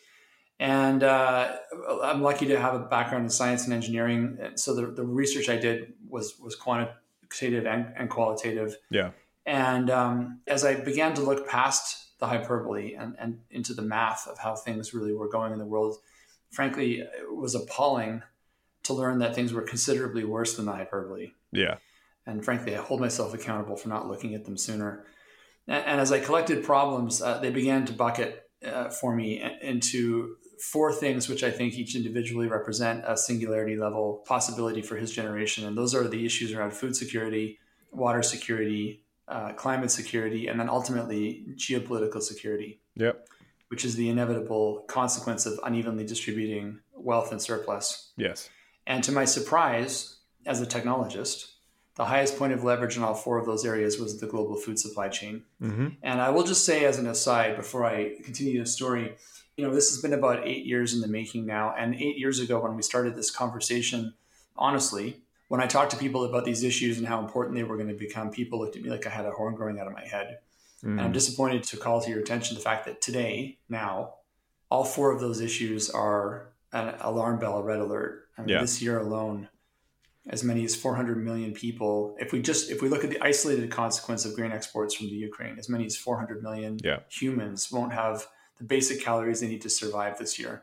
And uh, I'm lucky to have a background in science and engineering. So the, the research I did was was quantitative and, and qualitative.
Yeah.
And um, as I began to look past the hyperbole and, and into the math of how things really were going in the world, frankly, it was appalling to learn that things were considerably worse than the hyperbole.
Yeah.
And frankly, I hold myself accountable for not looking at them sooner. And, and as I collected problems, uh, they began to bucket uh, for me into four things, which I think each individually represent a singularity level possibility for his generation. And those are the issues around food security, water security, uh, climate security, and then ultimately geopolitical security,
Yep.
which is the inevitable consequence of unevenly distributing wealth and surplus.
Yes.
And to my surprise, as a technologist, the highest point of leverage in all four of those areas was the global food supply chain.
Mm-hmm.
And I will just say as an aside, before I continue the story, you know, this has been about eight years in the making now. And eight years ago, when we started this conversation, honestly, when I talked to people about these issues and how important they were going to become, people looked at me like I had a horn growing out of my head.
Mm.
And I'm disappointed to call to your attention the fact that today, now, all four of those issues are an alarm bell, a red alert. I mean,
Yeah.
This year alone, as many as four hundred million people, if we just, if we look at the isolated consequence of grain exports from the Ukraine, as many as four hundred million
Yeah.
humans won't have the basic calories they need to survive this year.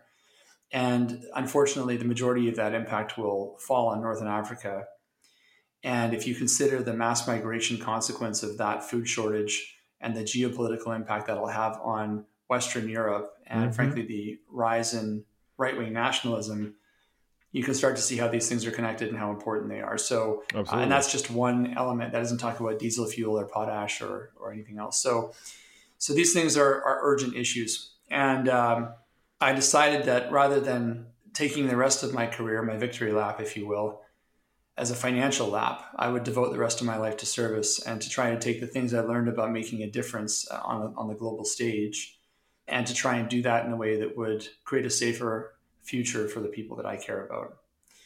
And unfortunately, the majority of that impact will fall on Northern Africa. And if you consider the mass migration consequence of that food shortage and the geopolitical impact that'll have on Western Europe and
Mhm.
frankly, the rise in right-wing nationalism, you can start to see how these things are connected and how important they are. So, uh,
Absolutely.
and that's just one element. That doesn't talk about diesel fuel or potash or, or anything else. So, so these things are, are urgent issues. And um, I decided that rather than taking the rest of my career, my victory lap, if you will, as a financial lap, I would devote the rest of my life to service and to try to take the things I learned about making a difference on, on the global stage and to try and do that in a way that would create a safer future for the people that I care about.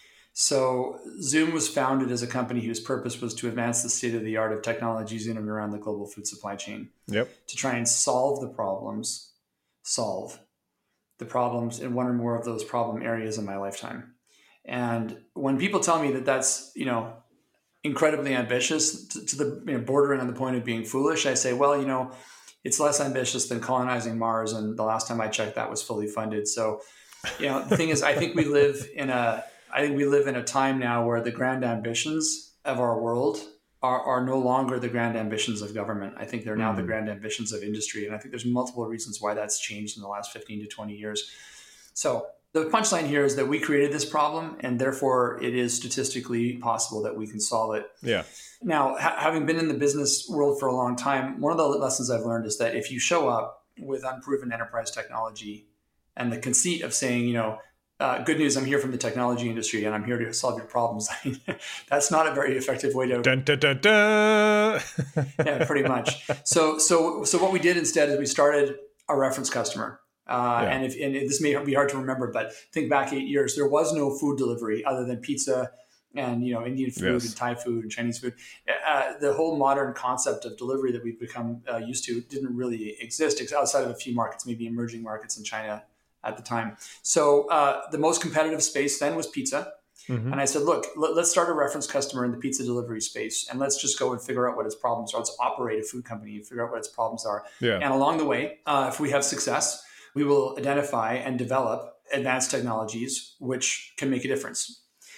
So Zoom was founded as a company whose purpose was to advance the state of the art of technologies in and around the global food supply chain.
Yep.
To try and solve the problems, solve the problems in one or more of those problem areas in my lifetime. And when people tell me that that's, you know, incredibly ambitious to, to the you know, bordering on the point of being foolish, I say, well, you know, it's less ambitious than colonizing Mars. And the last time I checked, that was fully funded. So, you know, the thing is, I think we live in a, I think we live in a time now where the grand ambitions of our world are, are no longer the grand ambitions of government. I think they're now
Mm-hmm.
the grand ambitions of industry. And I think there's multiple reasons why that's changed in the last fifteen to twenty years. So the punchline here is that we created this problem and therefore it is statistically possible that we can solve it.
Yeah.
Now, ha- having been in the business world for a long time, one of the lessons I've learned is that if you show up with unproven enterprise technology and the conceit of saying, you know, uh, good news, I'm here from the technology industry and I'm here to solve your problems, that's not a very effective way to...
Dun, dun, dun, dun.
Yeah, pretty much. So, so, so what we did instead is we started a reference customer. Uh,
Yeah.
and, if, and this may be hard to remember, but think back eight years, there was no food delivery other than pizza and, you know, Indian food
Yes.
and Thai food and Chinese food. Uh, the whole modern concept of delivery that we've become uh, used to didn't really exist outside of a few markets, maybe emerging markets in China at the time. So uh, the most competitive space then was pizza.
Mhm.
And I said, look, let, let's start a reference customer in the pizza delivery space. And let's just go and figure out what its problems are. Let's operate a food company and figure out what its problems are.
Yeah.
And along the way, uh, if we have success, we will identify and develop advanced technologies which can make a difference.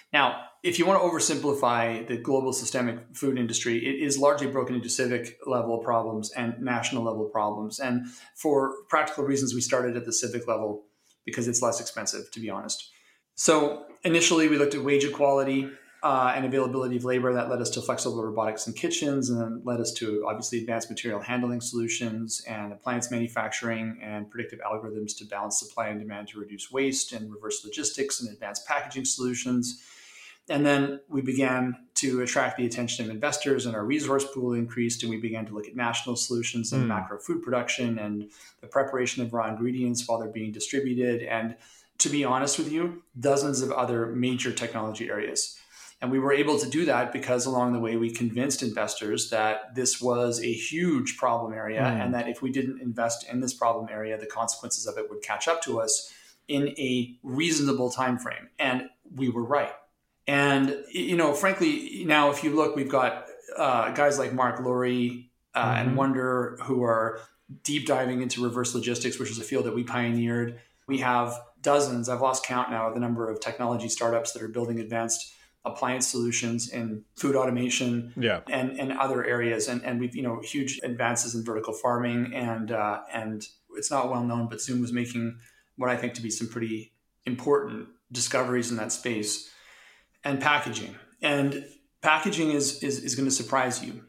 Now, if you want to oversimplify the global systemic food industry, it is largely broken into civic level problems and national level problems. And for practical reasons, we started at the civic level because it's less expensive, to be honest. So initially, we looked at wage equality uh, and availability of labor. That led us to flexible robotics in kitchens, and then led us to obviously advanced material handling solutions and appliance manufacturing and predictive algorithms to balance supply and demand to reduce waste, and reverse logistics and advanced packaging solutions. And then we began to attract the attention of investors, and our resource pool increased, and we began to look at national solutions and mm. macro food production and the preparation of raw ingredients while they're being distributed. And to be honest with you, dozens of other major technology areas. And we were able to do that because along the way, we convinced investors that this was a huge problem area mm. and that if we didn't invest in this problem area, the consequences of it would catch up to us in a reasonable time frame. And we were right. And, you know, frankly, now if you look, we've got uh, guys like Mark Lowry uh, mm-hmm. and Wonder who are deep diving into reverse logistics, which is a field that we pioneered. We have dozens, I've lost count now of the number of technology startups that are building advanced appliance solutions in food automation
yeah.
and, and other areas. And, and we've, you know, huge advances in vertical farming. And, uh, and it's not well known, but Zoom was making what I think to be some pretty important discoveries in that space. And packaging. And packaging is, is, is going to surprise you.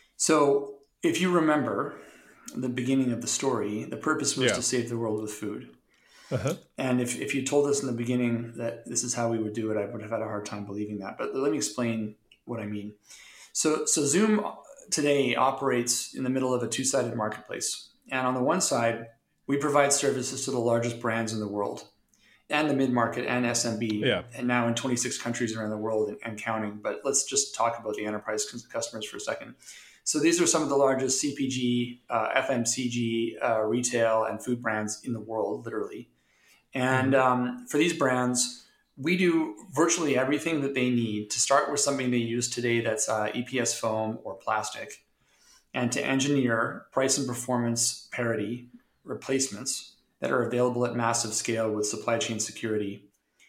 So if you remember the beginning of the story, the purpose was
yeah.
to save the world with food.
Uh-huh.
And if, if you told us in the beginning that this is how we would do it, I would have had a hard time believing that. But let me explain what I mean. So, so Zoom today operates in the middle of a two-sided marketplace. And on the one side, we provide services to the largest brands in the world, and the mid-market and S M B,
yeah.
and now in twenty-six countries around the world and, and counting. But let's just talk about the enterprise customers for a second. So these are some of the largest C P G, uh, F M C G, uh, retail, and food brands in the world, literally. And um, for these brands, we do virtually everything that they need to start with something they use today that's uh, E P S foam or plastic, and to engineer price and performance parity replacements that are available at massive scale with supply chain security.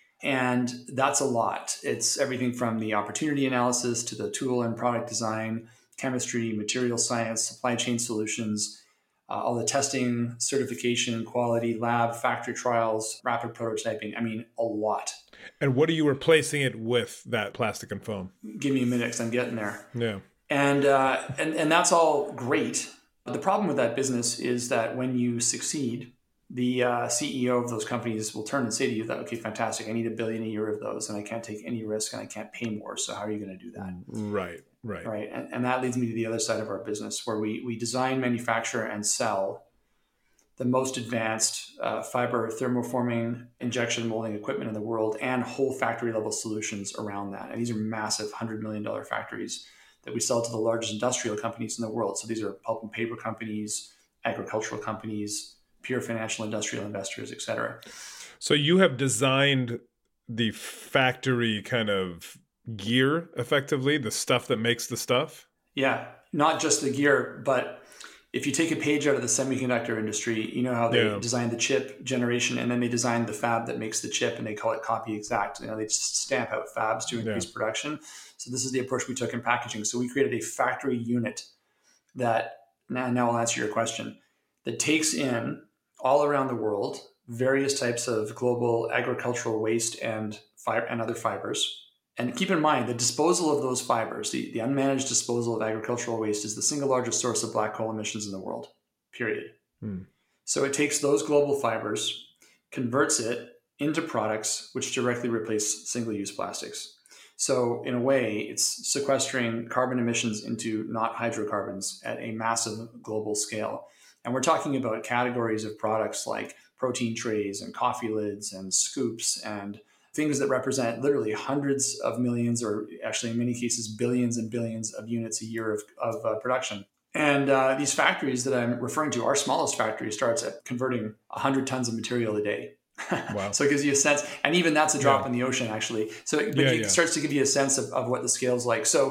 And that's a lot. It's everything from the opportunity analysis to the tool and product design, chemistry, material science, supply chain solutions, uh, all the testing, certification, quality, lab, factory trials, rapid prototyping. I mean, a lot.
And what are you replacing it with, that plastic and foam?
Give me a minute because I'm getting there.
Yeah.
And, uh, and, and that's all great. But the problem with that business is that when you succeed, the uh, C E O of those companies will turn and say to you that, okay, fantastic, I need a billion a year of those and I can't take any risk and I can't pay more. So how are you going to do that?
Right, right.
Right. And, and that leads me to the other side of our business where we, we design, manufacture, and sell the most advanced uh, fiber thermoforming injection molding equipment in the world and whole factory level solutions around that. And these are massive one hundred million dollars factories that we sell to the largest industrial companies in the world. So these are pulp and paper companies, agricultural companies, pure financial industrial investors, et cetera.
So you have designed the factory kind of gear, effectively, the stuff that makes the stuff?
Yeah, not just the gear, but if you take a page out of the semiconductor industry, you know how they yeah. designed the chip generation and then they designed the fab that makes the chip and they call it copy exact. You know, they just stamp out fabs to increase yeah. production. So this is the approach we took in packaging. So we created a factory unit that, now, now I'll answer your question, that takes in all around the world, various types of global agricultural waste and fiber and other fibers. And keep in mind, the disposal of those fibers, the, the unmanaged disposal of agricultural waste is the single largest source of black hole emissions in the world, period. Hmm. So it takes those global fibers, converts it into products which directly replace single-use plastics. So in a way, it's sequestering carbon emissions into not hydrocarbons at a massive global scale. And we're talking about categories of products like protein trays and coffee lids and scoops and things that represent literally hundreds of millions, or actually in many cases, billions and billions of units a year of, of uh, production. And uh, these factories that I'm referring to, our smallest factory starts at converting one hundred tons of material a day. Wow. So it gives you a sense, and even that's a drop yeah. in the ocean, actually. So but yeah, it yeah. starts to give you a sense of, of what the scale's like. So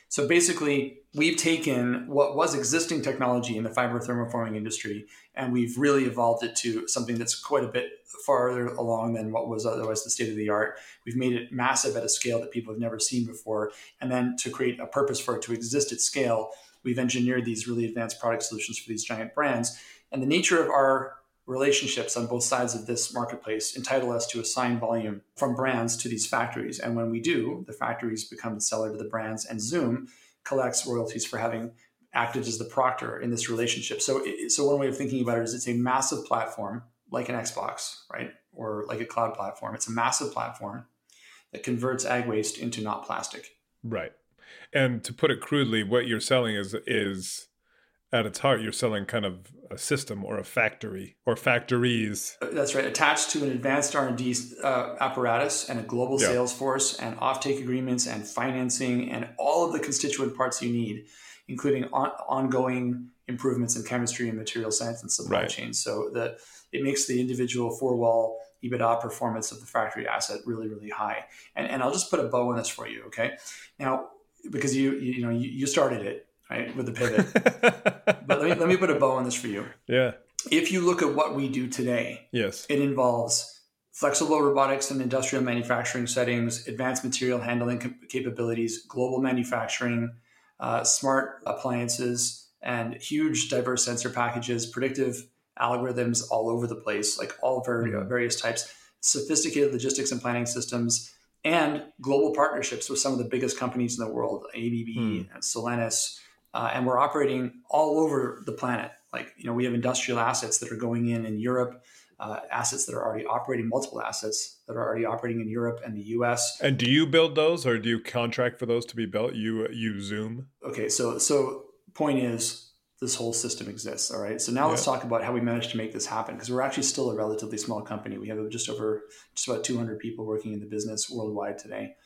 So basically, we've taken what was existing technology in the fiber thermoforming industry, and we've really evolved it to something that's quite a bit farther along than what was otherwise the state of the art. We've made it massive at a scale that people have never seen before. And then to create a purpose for it to exist at scale, we've engineered these really advanced product solutions for these giant brands. And the nature of our relationships on both sides of this marketplace entitle us to assign volume from brands to these factories. And when we do, the factories become the seller to the brands, and Zoom collects royalties for having acted as the proctor in this relationship. So, so one way of thinking about it is it's a massive platform like an Xbox, right? Or like a cloud platform. It's a massive platform that converts ag waste into not plastic.
Right. And to put it crudely, what you're selling is is at its heart, you're selling kind of a system or a factory or factories.
That's right. Attached to an advanced R and D uh, apparatus and a global yeah. sales force and offtake agreements and financing and all of the constituent parts you need, including on, ongoing improvements in chemistry and material science and supply
right.
chain. So that it makes the individual four-wall EBITDA performance of the factory asset really, really high. And, and I'll just put a bow on this for you, okay? Now, because you you, you know you, you started it, right, with the pivot. But let me let me put a bow on this for you.
Yeah.
If you look at what we do today,
yes,
it involves flexible robotics and industrial manufacturing settings, advanced material handling cap- capabilities, global manufacturing, uh, smart appliances, and huge diverse sensor packages, predictive algorithms all over the place, like all very, mm-hmm. various types, sophisticated logistics and planning systems, and global partnerships with some of the biggest companies in the world, A B B mm. and Solenis. Uh, and we're operating all over the planet. Like, you know, we have industrial assets that are going in in Europe, uh, assets that are already operating, multiple assets that are already operating in Europe and the U S.
And do you build those, or do you contract for those to be built? You you Zoom?
Okay, so so point is, this whole system exists. All right. So now yeah. let's talk about how we managed to make this happen, because we're actually still a relatively small company. We have just over just about two hundred people working in the business worldwide today.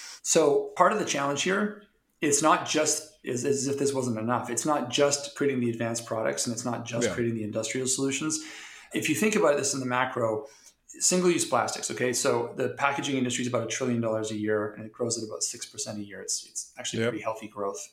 So part of the challenge here, it's not just as, as if this wasn't enough. It's not just creating the advanced products, and it's not just yeah. creating the industrial solutions. If you think about this in the macro, single-use plastics. Okay. So the packaging industry is about a trillion dollars a year, and it grows at about six percent a year. It's, it's actually yep. pretty healthy growth.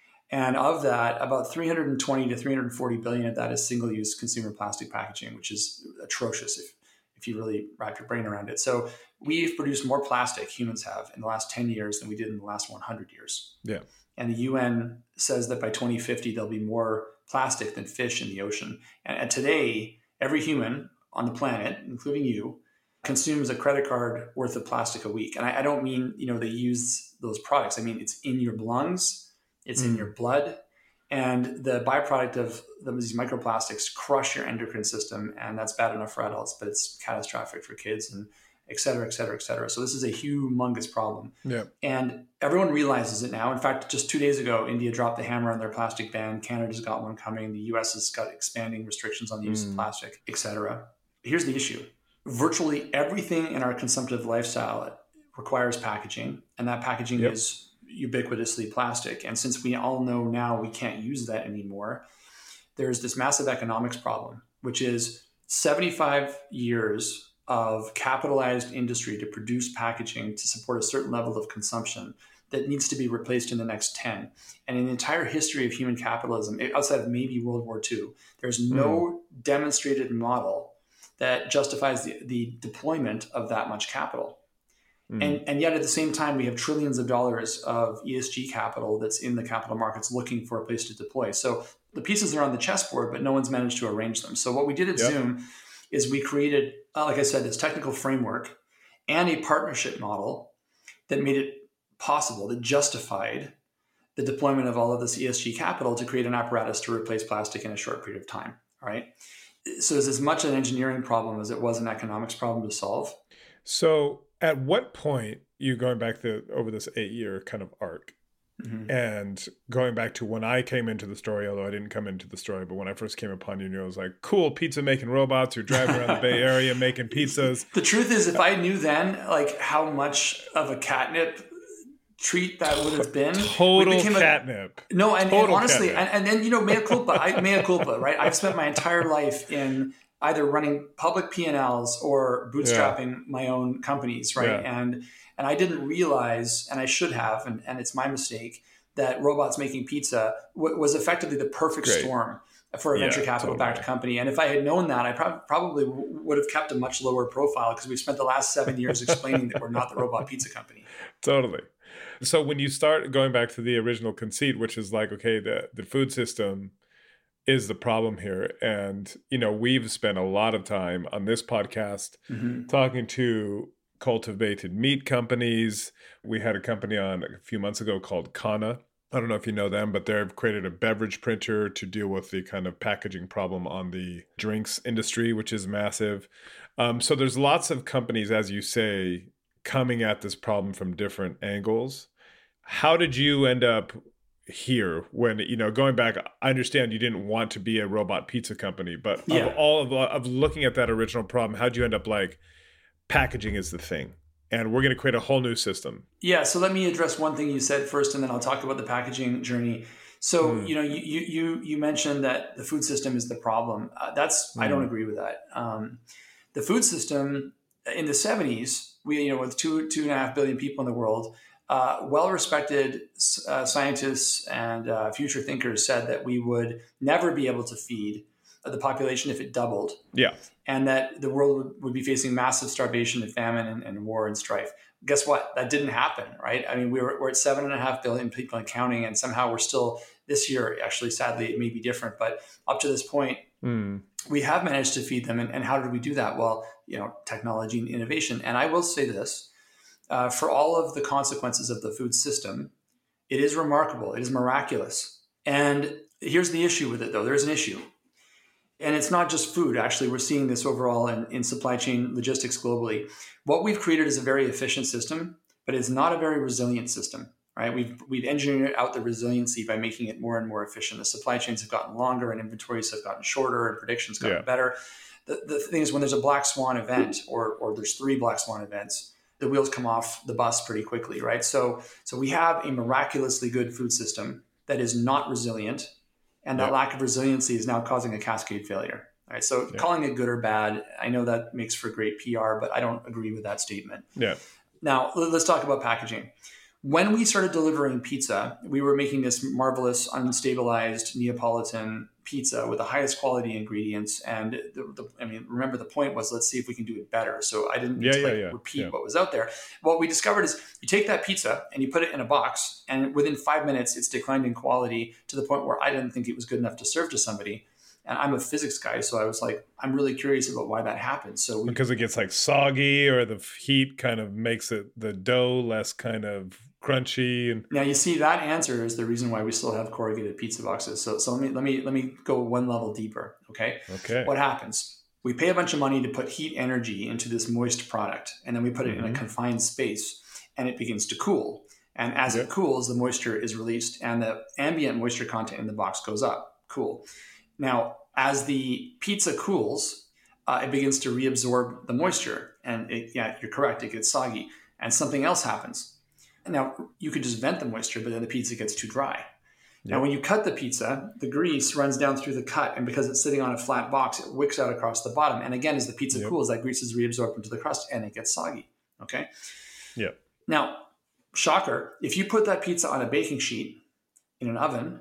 And of that, about three hundred twenty to three hundred forty billion of that is single-use consumer plastic packaging, which is atrocious if, if you really wrap your brain around it. So we've produced more plastic, humans have, in the last ten years than we did in the last one hundred years.
Yeah.
And the U N says that by twenty fifty, there'll be more plastic than fish in the ocean. And, and today, every human on the planet, including you, consumes a credit card worth of plastic a week. And I, I don't mean, you know, they use those products. I mean, it's in your lungs. It's in your blood, and the byproduct of these microplastics crush your endocrine system, and that's bad enough for adults, but it's catastrophic for kids, and et cetera, et cetera, et cetera. So this is a humongous problem.
Yeah.
And everyone realizes it now. In fact, just two days ago, India dropped the hammer on their plastic ban. Canada's got one coming. The U S has got expanding restrictions on the use mm. of plastic, et cetera. Here's the issue. Virtually everything in our consumptive lifestyle requires packaging, and that packaging yep. is ubiquitously plastic. And since we all know now we can't use that anymore, there's this massive economics problem, which is seventy-five years of capitalized industry to produce packaging to support a certain level of consumption that needs to be replaced in the next ten. And in the entire history of human capitalism, outside of maybe World War Two, there's no mm. demonstrated model that justifies the, the deployment of that much capital. Mm. And, and yet at the same time, we have trillions of dollars of E S G capital that's in the capital markets looking for a place to deploy. So the pieces are on the chessboard, but no one's managed to arrange them. So what we did at yep. Zoom is we created, uh, like I said, this technical framework and a partnership model that made it possible, that justified the deployment of all of this E S G capital to create an apparatus to replace plastic in a short period of time. All right. So it's as much an engineering problem as it was an economics problem to solve.
So at what point, you going back to over this eight year kind of arc, mm-hmm. and going back to when I came into the story, although I didn't come into the story, but when I first came upon you, I was like, cool, pizza making robots who drive around the Bay Area making pizzas.
The truth is, if I knew then, like how much of a catnip treat that would have been.
Total catnip.
A, no, and, and honestly,
catnip.
and, and then, you know, mea culpa, I, mea culpa, right? I've spent my entire life in either running public P and L's or bootstrapping yeah. my own companies, right? Yeah. And and I didn't realize, and I should have, and, and it's my mistake, that robots making pizza w- was effectively the perfect
Great.
storm for a
Yeah,
venture capital backed
totally.
company. And if I had known that, I pro- probably w- would have kept a much lower profile, because we've spent the last seven years explaining that we're not the robot pizza company.
Totally. So when you start going back to the original conceit, which is like, okay, the, the food system is the problem here. And, you know, we've spent a lot of time on this podcast
Mm-hmm.
talking to cultivated meat companies. We had a company on a few months ago called Kana. I don't know if you know them, but they've created a beverage printer to deal with the kind of packaging problem on the drinks industry, which is massive. Um, so there's lots of companies, as you say, coming at this problem from different angles. How did you end up here when, you know, going back, I understand you didn't want to be a robot pizza company, but
Yeah.
of all of, of looking at that original problem, how'd you end up like packaging is the thing and we're going to create a whole new system?
Yeah, so let me address one thing you said first, and then I'll talk about the packaging journey. So,
Mm.
you know, you, you you you mentioned that the food system is the problem. Uh, that's I don't
Mm.
agree with that. Um, the food system in the seventies, we you know with two two and a half billion people in the world, uh, well-respected uh, scientists and uh, future thinkers said that we would never be able to feed the population if it doubled.
Yeah.
And that the world would, would be facing massive starvation and famine and, and war and strife. Guess what? That didn't happen, right? I mean, we were, we're at seven and a half billion people and counting, and somehow we're still, this year, actually, sadly, it may be different, but up to this point,
Mm.
we have managed to feed them. And, and how did we do that? Well, you know, technology and innovation. And I will say this, uh, for all of the consequences of the food system, it is remarkable. It is miraculous. And here's the issue with it, though. There's an issue. And it's not just food. Actually, we're seeing this overall in, in supply chain logistics globally. What we've created is a very efficient system, but it's not a very resilient system, right? We've we've engineered out the resiliency by making it more and more efficient. The supply chains have gotten longer and inventories have gotten shorter and predictions gotten
Yeah.
better. The, the thing is, when there's a black swan event or or there's three black swan events, the wheels come off the bus pretty quickly, right? So so we have a miraculously good food system that is not resilient. And that
Yep.
lack of resiliency is now causing a cascade failure. All right. So
Yep.
calling it good or bad, I know that makes for great P R, but I don't agree with that statement.
Yeah.
Now, l- let's talk about packaging. When we started delivering pizza, we were making this marvelous, unstabilized Neapolitan pizza with the highest quality ingredients. And the, the, I mean, remember the point was, let's see if we can do it better. So I didn't
Yeah,
like,
yeah, yeah,
repeat
yeah.
what was out there. What we discovered is you take that pizza and you put it in a box, and within five minutes, it's declined in quality to the point where I didn't think it was good enough to serve to somebody. And I'm a physics guy, so I was like, I'm really curious about why that happens. So we
Because it gets like soggy or the heat kind of makes it the dough less kind of crunchy. And
Now you see that answer is the reason why we still have corrugated pizza boxes. So so let me let me let me go one level deeper. Okay.
okay.
What happens? We pay a bunch of money to put heat energy into this moist product, and then we put it in a
Mhm.
confined space, and it begins to cool. And as
Yep.
it cools, the moisture is released, and the ambient moisture content in the box goes up. Cool. Now, as the pizza cools, uh, it begins to reabsorb the moisture, and it, yeah, you're correct. It gets soggy, and something else happens. Now, you could just vent the moisture, but then the pizza gets too dry. Now,
Yep.
when you cut the pizza, the grease runs down through the cut, and because it's sitting on a flat box, it wicks out across the bottom. And again, as the pizza
Yep.
cools, that grease is reabsorbed into the crust, and it gets soggy. Okay.
Yeah.
Now, shocker, if you put that pizza on a baking sheet in an oven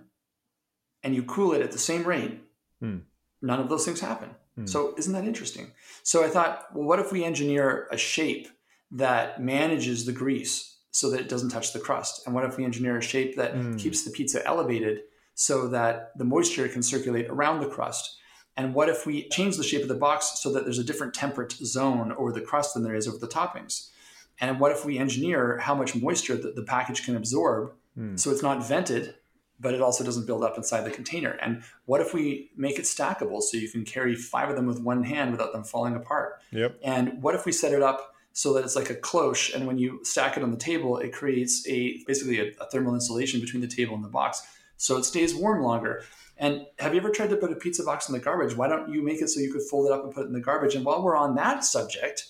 and you cool it at the same rate,
Hmm.
none of those things happen.
Hmm.
So isn't that interesting? So I thought, well, what if we engineer a shape that manages the grease so that it doesn't touch the crust? And what if we engineer a shape that
Hmm.
keeps the pizza elevated so that the moisture can circulate around the crust? And what if we change the shape of the box so that there's a different temperate zone over the crust than there is over the toppings? And what if we engineer how much moisture that the package can absorb
Hmm.
so it's not vented, but it also doesn't build up inside the container? And what if we make it stackable so you can carry five of them with one hand without them falling apart?
Yep.
And what if we set it up so that it's like a cloche, and when you stack it on the table, it creates a basically a, a thermal insulation between the table and the box, so it stays warm longer. And have you ever tried to put a pizza box in the garbage? Why don't you make it so you could fold it up and put it in the garbage? And while we're on that subject,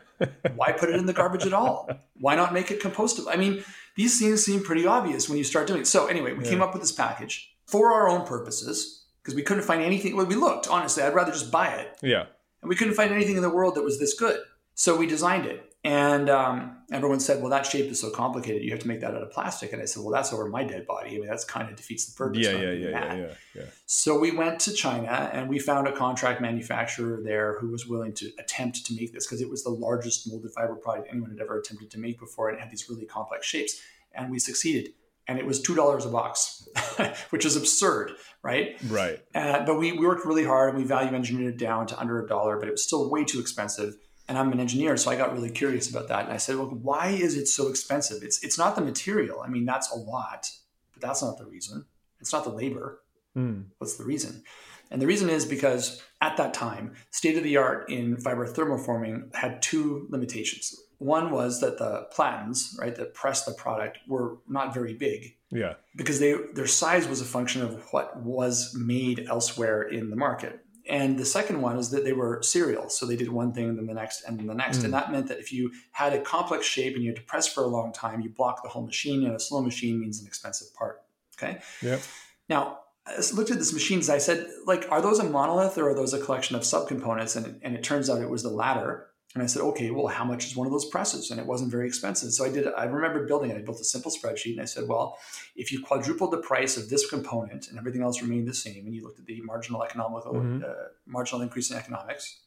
why put it in the garbage at all? Why not make it compostable? I mean, these things seem pretty obvious when you start doing it. So anyway, we
Yeah.
came up with this package for our own purposes because we couldn't find anything. Well, we looked, honestly, I'd rather just buy it.
Yeah.
And we couldn't find anything in the world that was this good. So we designed it. And um, everyone said, well, that shape is so complicated. You have to make that out of plastic. And I said, well, that's over my dead body. I mean, that's kind of defeats the purpose.
Yeah,
of
yeah,
doing
yeah,
that.
yeah, yeah, yeah.
So we went to China and we found a contract manufacturer there who was willing to attempt to make this because it was the largest molded fiber product anyone had ever attempted to make before. And it had these really complex shapes. And we succeeded. And it was two dollars a box, which is absurd, right?
Right.
Uh, but we, we worked really hard and we value engineered it down to under a dollar, but it was still way too expensive. And I'm an engineer, so I got really curious about that. And I said, well, why is it so expensive? It's it's not the material. I mean, that's a lot, but that's not the reason. It's not the labor.
Mm.
What's the reason? And the reason is because at that time, state of the art in fiber thermoforming had two limitations. One was that the platens, right, that pressed the product were not very big.
Yeah.
Because they their size was a function of what was made elsewhere in the market. And the second one is that they were serial. So they did one thing, then the next, and then the next. Mm. And that meant that if you had a complex shape and you had to press for a long time, you block the whole machine. And a slow machine means an expensive part. Okay.
Yeah.
Now, I looked at this machines. I said, like, are those a monolith or are those a collection of subcomponents? And it, and it turns out it was the latter. And I said, okay, well, how much is one of those presses? And it wasn't very expensive. So I did, I remember building it. I built a simple spreadsheet and I said, well, if you quadrupled the price of this component and everything else remained the same, and you looked at the marginal economical, mm-hmm. uh, marginal increase in economics,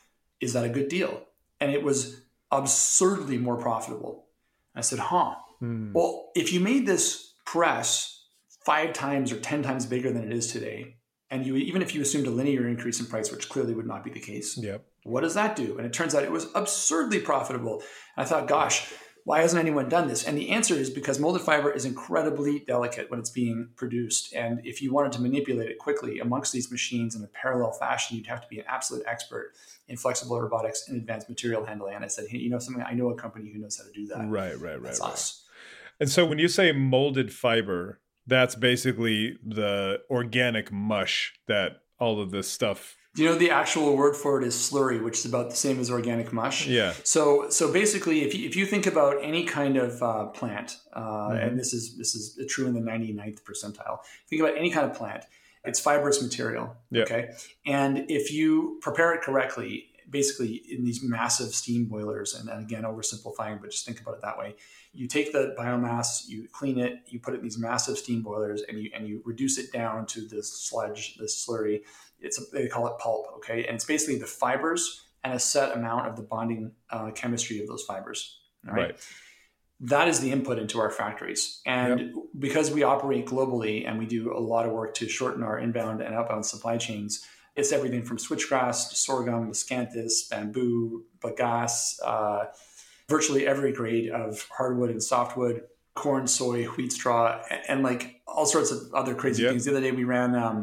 is that a good deal? And it was absurdly more profitable. I said, huh, mm. well, if you made this press five times or ten times bigger than it is today, and you even if you assumed a linear increase in price, which clearly would not be the case,
yep.
what does that do? And it turns out it was absurdly profitable. And I thought, gosh, why hasn't anyone done this? And the answer is because molded fiber is incredibly delicate when it's being produced. And if you wanted to manipulate it quickly amongst these machines in a parallel fashion, you'd have to be an absolute expert in flexible robotics and advanced material handling. And I said, hey, you know something? I know a company who knows how to do that.
Right, right, right.
That's
right.
us.
And so when you say molded fiber, that's basically the organic mush that all of this stuff.
You know, the actual word for it is slurry, which is about the same as organic mush.
Yeah.
So, so basically, if you, if you think about any kind of uh, plant, uh, mm-hmm. and this is this is true in the ninety-ninth percentile. Think about any kind of plant; it's fibrous material.
Yeah.
Okay, and if you prepare it correctly, basically in these massive steam boilers, and, and again, oversimplifying, but just think about it that way. You take the biomass, you clean it, you put it in these massive steam boilers, and you and you reduce it down to this sludge, this slurry. It's a, they call it pulp, okay? And it's basically the fibers and a set amount of the bonding uh, chemistry of those fibers, all right? right? That is the input into our factories. And yep. because we operate globally and we do a lot of work to shorten our inbound and outbound supply chains, it's everything from switchgrass to sorghum, miscanthus, bamboo, bagasse, uh, virtually every grade of hardwood and softwood, corn, soy, wheat straw, and, and like all sorts of other crazy yep. things. The other day we ran um,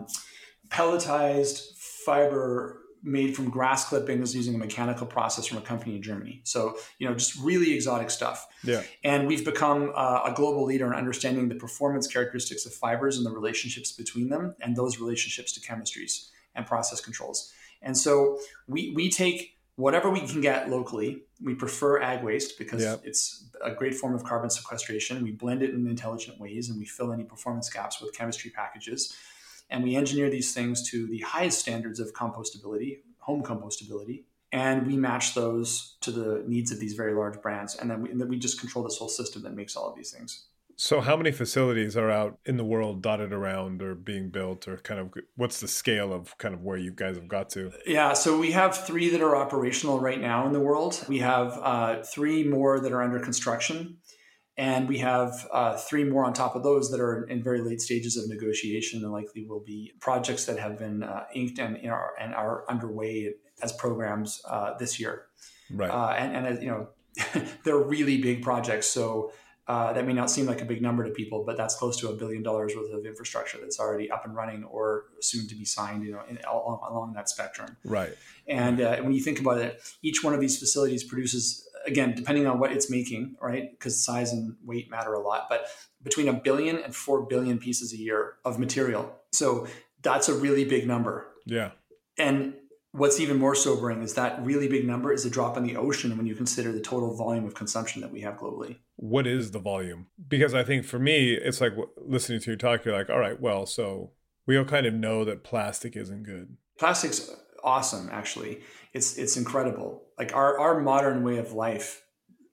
pelletized fiber made from grass clippings using a mechanical process from a company in Germany. So, you know, just really exotic stuff.
Yeah.
And we've become uh, a global leader in understanding the performance characteristics of fibers and the relationships between them and those relationships to chemistries and process controls. And so we we take whatever we can get locally. We prefer ag waste because yep. it's a great form of carbon sequestration. We blend it in intelligent ways and we fill any performance gaps with chemistry packages. And we engineer these things to the highest standards of compostability, home compostability, and we match those to the needs of these very large brands. And then we, and then we just control this whole system that makes all of these things.
So how many facilities are out in the world dotted around or being built, or kind of what's the scale of kind of where you guys have got to?
Yeah, so we have three that are operational right now in the world. We have uh, three more that are under construction. And we have uh, three more on top of those that are in very late stages of negotiation and likely will be projects that have been uh, inked and, and, are, and are underway as programs uh, this year.
Right.
Uh, and, and as, you know, they're really big projects. So uh, that may not seem like a big number to people, but that's close to a billion dollars worth of infrastructure that's already up and running or soon to be signed, you know, in, along, along that spectrum.
Right.
And uh, when you think about it, each one of these facilities produces, again, depending on what it's making, right? Because size and weight matter a lot, but between a billion and four billion pieces a year of material. So that's a really big number.
Yeah.
And what's even more sobering is that really big number is a drop in the ocean when you consider the total volume of consumption that we have globally.
What is the volume? Because I think for me, it's like listening to you talk, you're like, all right, well, so we all kind of know that plastic isn't good.
Plastic's awesome, actually. It's it's incredible. Like our, our modern way of life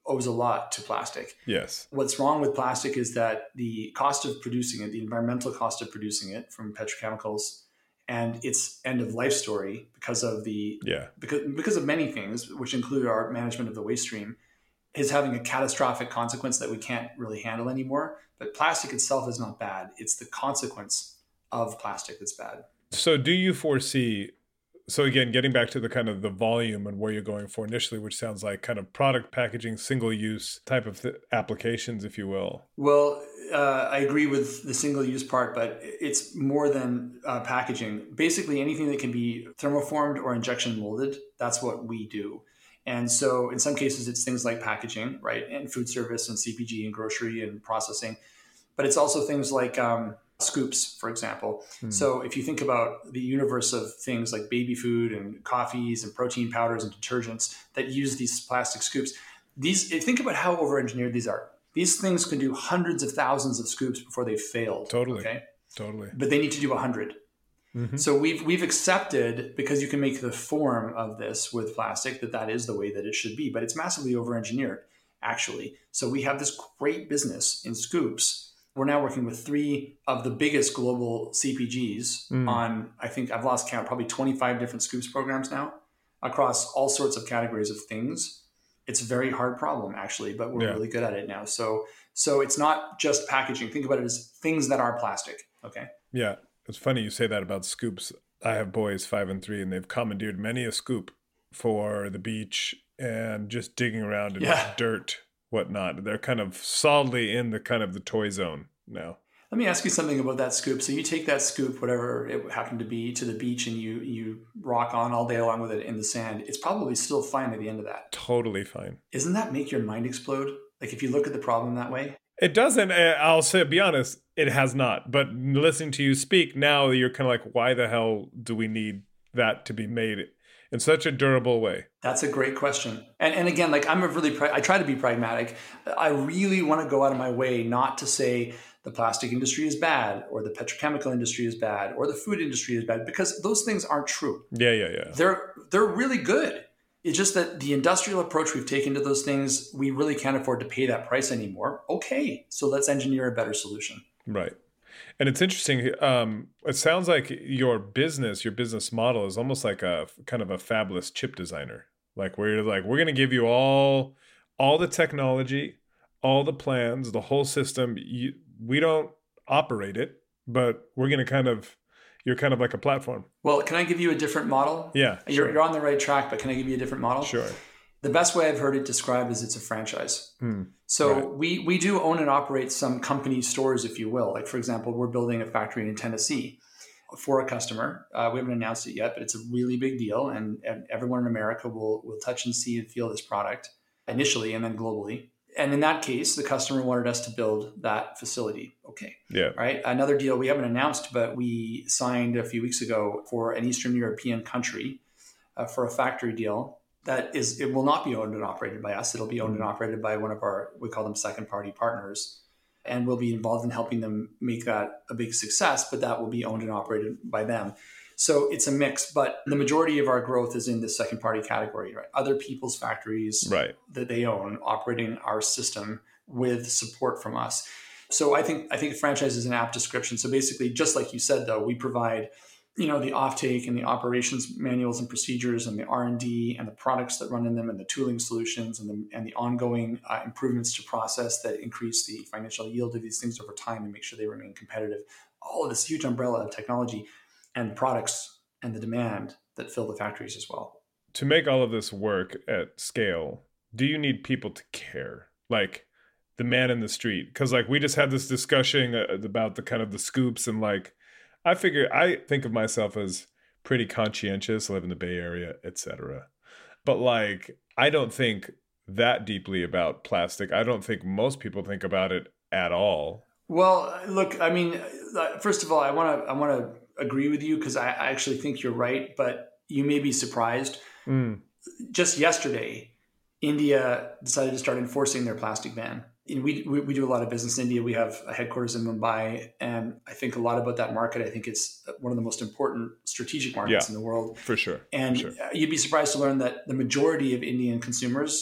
owes a lot to plastic.
Yes.
What's wrong with plastic is that the cost of producing it, the environmental cost of producing it from petrochemicals, and its end of life story because of the
yeah
because because of many things, which include our management of the waste stream, is having a catastrophic consequence that we can't really handle anymore. But plastic itself is not bad. It's the consequence of plastic that's bad.
So do you foresee, so again, getting back to the kind of the volume and where you're going for initially, which sounds like kind of product packaging, single use type of th- applications, if you will.
Well, uh, I agree with the single use part, but it's more than uh, packaging. Basically anything that can be thermoformed or injection molded, that's what we do. And so in some cases, it's things like packaging, right? And food service and C P G and grocery and processing. But it's also things like um, scoops, for example. Hmm. So if you think about the universe of things like baby food and coffees and protein powders and detergents that use these plastic scoops, these think about how over-engineered these are. These things can do hundreds of thousands of scoops before they've failed.
Totally.
Okay?
Totally.
But they need to do a hundred. Mm-hmm. So we've we've accepted, because you can make the form of this with plastic, that that is the way that it should be. But it's massively over-engineered, actually. So we have this great business in scoops. We're now working with three of the biggest global C P Gs mm. on, I think I've lost count, probably twenty-five different scoops programs now across all sorts of categories of things. It's a very hard problem, actually, but we're yeah. really good at it now. So so it's not just packaging. Think about it as things that are plastic. Okay.
Yeah. It's funny you say that about scoops. I have boys five and three, and they've commandeered many a scoop for the beach and just digging around in
yeah.
dirt, whatnot. They're kind of solidly in the kind of the toy zone now.
Let me ask you something about that scoop. So you take that scoop, whatever it happened to be, to the beach, and you you rock on all day long with it in the sand. It's probably still fine at the end of that.
Totally fine.
Isn't that make your mind explode? Like if you look at the problem that way?
It doesn't. I'll say, be honest, it has not. But listening to you speak now, you're kind of like, why the hell do we need that to be made in such a durable way?
That's a great question. And and again, like I'm a really, I try to be pragmatic. I really want to go out of my way not to say the plastic industry is bad or the petrochemical industry is bad or the food industry is bad, because those things aren't true.
Yeah, yeah, yeah.
They're they're really good. It's just that the industrial approach we've taken to those things, we really can't afford to pay that price anymore. Okay, so let's engineer a better solution.
Right. And it's interesting. Um, it sounds like your business, your business model is almost like a kind of a fabless chip designer. Like where you're like, we're going to give you all, all the technology, all the plans, the whole system. You, we don't operate it, but we're going to kind of, you're kind of like a platform.
Well, can I give you a different model?
Yeah,
you're,
sure.
You're on the right track, but can I give you a different model?
Sure.
The best way I've heard it described is it's a franchise. Hmm. So right. we we do own and operate some company stores, if you will. Like, for example, we're building a factory in Tennessee for a customer. Uh, we haven't announced it yet, but it's a really big deal. And, and everyone in America will will touch and see and feel this product initially and then globally. And in that case, the customer wanted us to build that facility. Okay.
Yeah.
Right. Another deal we haven't announced, but we signed a few weeks ago for an Eastern European country uh, for a factory deal that is, it will not be owned and operated by us. It'll be owned and operated by one of our, we call them second party partners. And we'll be involved in helping them make that a big success, but that will be owned and operated by them. So it's a mix, but the majority of our growth is in the second party category, right? Other people's factories
right.
that they own operating our system with support from us. So I think I think franchise is an apt description. So basically, just like you said, though, we provide, you know, the offtake and the operations manuals and procedures and the R and D and the products that run in them and the tooling solutions and the and the ongoing uh, improvements to process that increase the financial yield of these things over time and make sure they remain competitive. All of this huge umbrella of technology and products and the demand that fill the factories as well.
To make all of this work at scale, do you need people to care? Like the man in the street? Because like we just had this discussion about the kind of the scoops and like, I figure, I think of myself as pretty conscientious, live in the Bay Area, et cetera. But like, I don't think that deeply about plastic. I don't think most people think about it at all.
Well, look, I mean, first of all, I want to, I want to agree with you because I, I actually think you're right, but you may be surprised. Mm. Just yesterday, India decided to start enforcing their plastic ban. We, we we do a lot of business in India. We have a headquarters in Mumbai, and I think a lot about that market. I think it's one of the most important strategic markets
yeah,
in the world.
For sure.
And
for sure.
You'd be surprised to learn that the majority of Indian consumers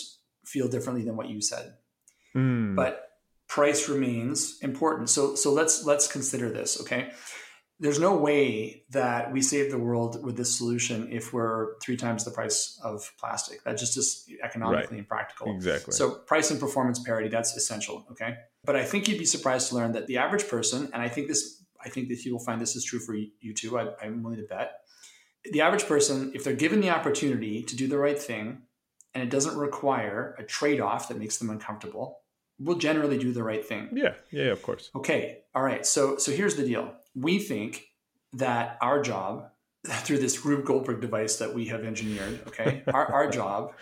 feel differently than what you said.
Mm.
But price remains important. So so let's let's consider this, okay? There's no way that we save the world with this solution if we're three times the price of plastic. That just is economically
Right.
impractical.
Exactly.
So price and performance parity, that's essential, okay? But I think you'd be surprised to learn that the average person, and I think this, I think that you will find this is true for you too, I, I'm willing to bet. The average person, if they're given the opportunity to do the right thing, and it doesn't require a trade-off that makes them uncomfortable, will generally do the right thing.
Yeah, yeah, of course.
Okay, all right. So so here's the deal. We think that our job, through this Rube Goldberg device that we have engineered, okay, our, our job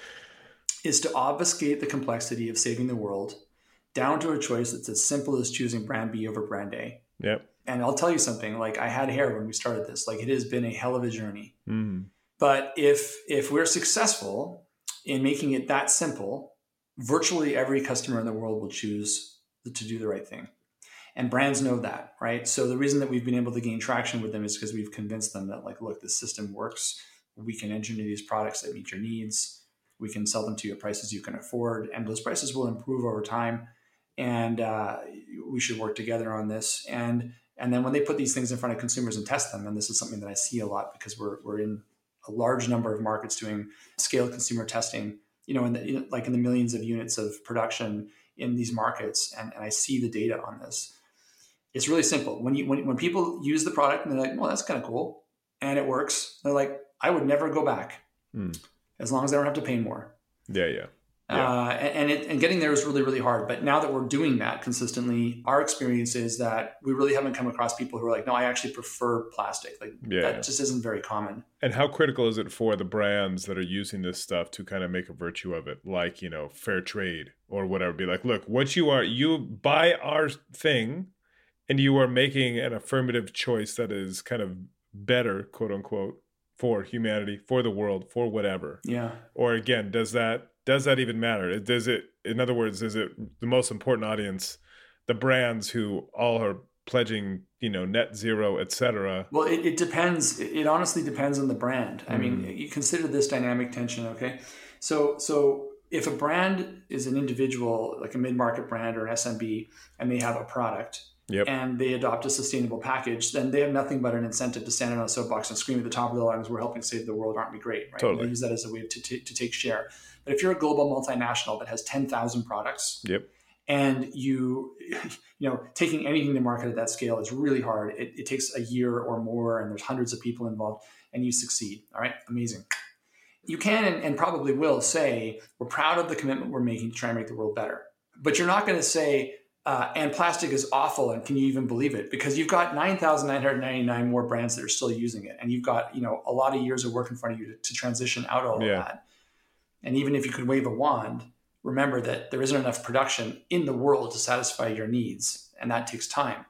is to obfuscate the complexity of saving the world down to a choice that's as simple as choosing brand B over brand A.
Yep.
And I'll tell you something, like I had hair when we started this, like it has been a hell of a journey.
Mm.
But if if we're successful in making it that simple, virtually every customer in the world will choose to do the right thing. And brands know that, right? So the reason that we've been able to gain traction with them is because we've convinced them that, like, look, this system works. We can engineer these products that meet your needs. We can sell them to you at prices you can afford. And those prices will improve over time. And uh, we should work together on this. And and then when they put these things in front of consumers and test them, and this is something that I see a lot because we're we're in a large number of markets doing scale consumer testing, you know, in the, you know, like in the millions of units of production in these markets. And, and I see the data on this. It's really simple. When you when, when people use the product and they're like, well, that's kind of cool, and it works, they're like, I would never go back
Mm.
as long as I don't have to pay more.
Yeah, yeah. Yeah.
Uh, and and, it, and getting there is really, really hard. But now that we're doing that consistently, our experience is that we really haven't come across people who are like, no, I actually prefer plastic. Like
Yeah.
that just isn't very common.
And how critical is it for the brands that are using this stuff to kind of make a virtue of it? Like, you know, fair trade or whatever. Be like, look, what you are, you buy our thing and you are making an affirmative choice that is kind of better, quote unquote, for humanity, for the world, for whatever.
Yeah.
Or again, does that does that even matter? Does it, in other words, is it the most important audience, the brands who all are pledging, you know, net zero, et cetera?
Well, it, it depends. It honestly depends on the brand. I mean, you consider this dynamic tension, okay? So, so if a brand is an individual, like a mid-market brand or an S M B, and they have a product,
Yep.
and they adopt a sustainable package, then they have nothing but an incentive to stand on a soapbox and scream at the top of their lungs, we're helping save the world, aren't we great? Right?
Totally.
They use that as a way to, t- to take share. But if you're a global multinational that has ten thousand products,
Yep.
and you, you know, taking anything to market at that scale is really hard. It, it takes a year or more, and there's hundreds of people involved, and you succeed. All right, amazing. You can and, and probably will say, we're proud of the commitment we're making to try and make the world better. But you're not going to say, uh, and plastic is awful, and can you even believe it? Because you've got nine thousand nine hundred ninety-nine more brands that are still using it, and you've got, you know, a lot of years of work in front of you to, to transition out all
Yeah.
of that. And even if you could wave a wand, remember that there isn't enough production in the world to satisfy your needs, and that takes time.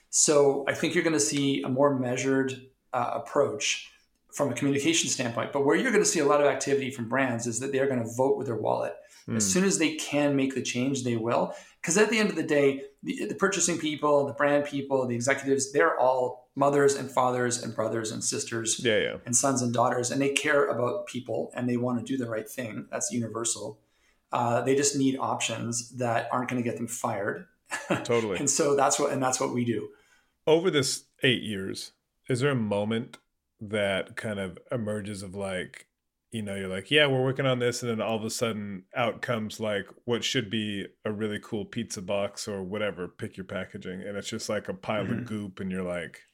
So I think you're going to see a more measured uh, approach from a communication standpoint. But where you're going to see a lot of activity from brands is that they're going to vote with their wallet.
Mm.
As soon as they can make the change, they will. Because at the end of the day, the, the purchasing people, the brand people, the executives, they're all mothers and fathers and brothers and sisters
Yeah, yeah.
and sons and daughters, and they care about people and they want to do the right thing. That's universal. Uh, they just need options that aren't going to get them fired.
Totally.
And so that's what, and that's what we do.
Over this eight years, is there a moment that kind of emerges of like, you know, you're like, yeah, we're working on this. And then all of a sudden out comes like what should be a really cool pizza box or whatever, pick your packaging. And it's just like a pile
Mm-hmm.
of goop. And you're like,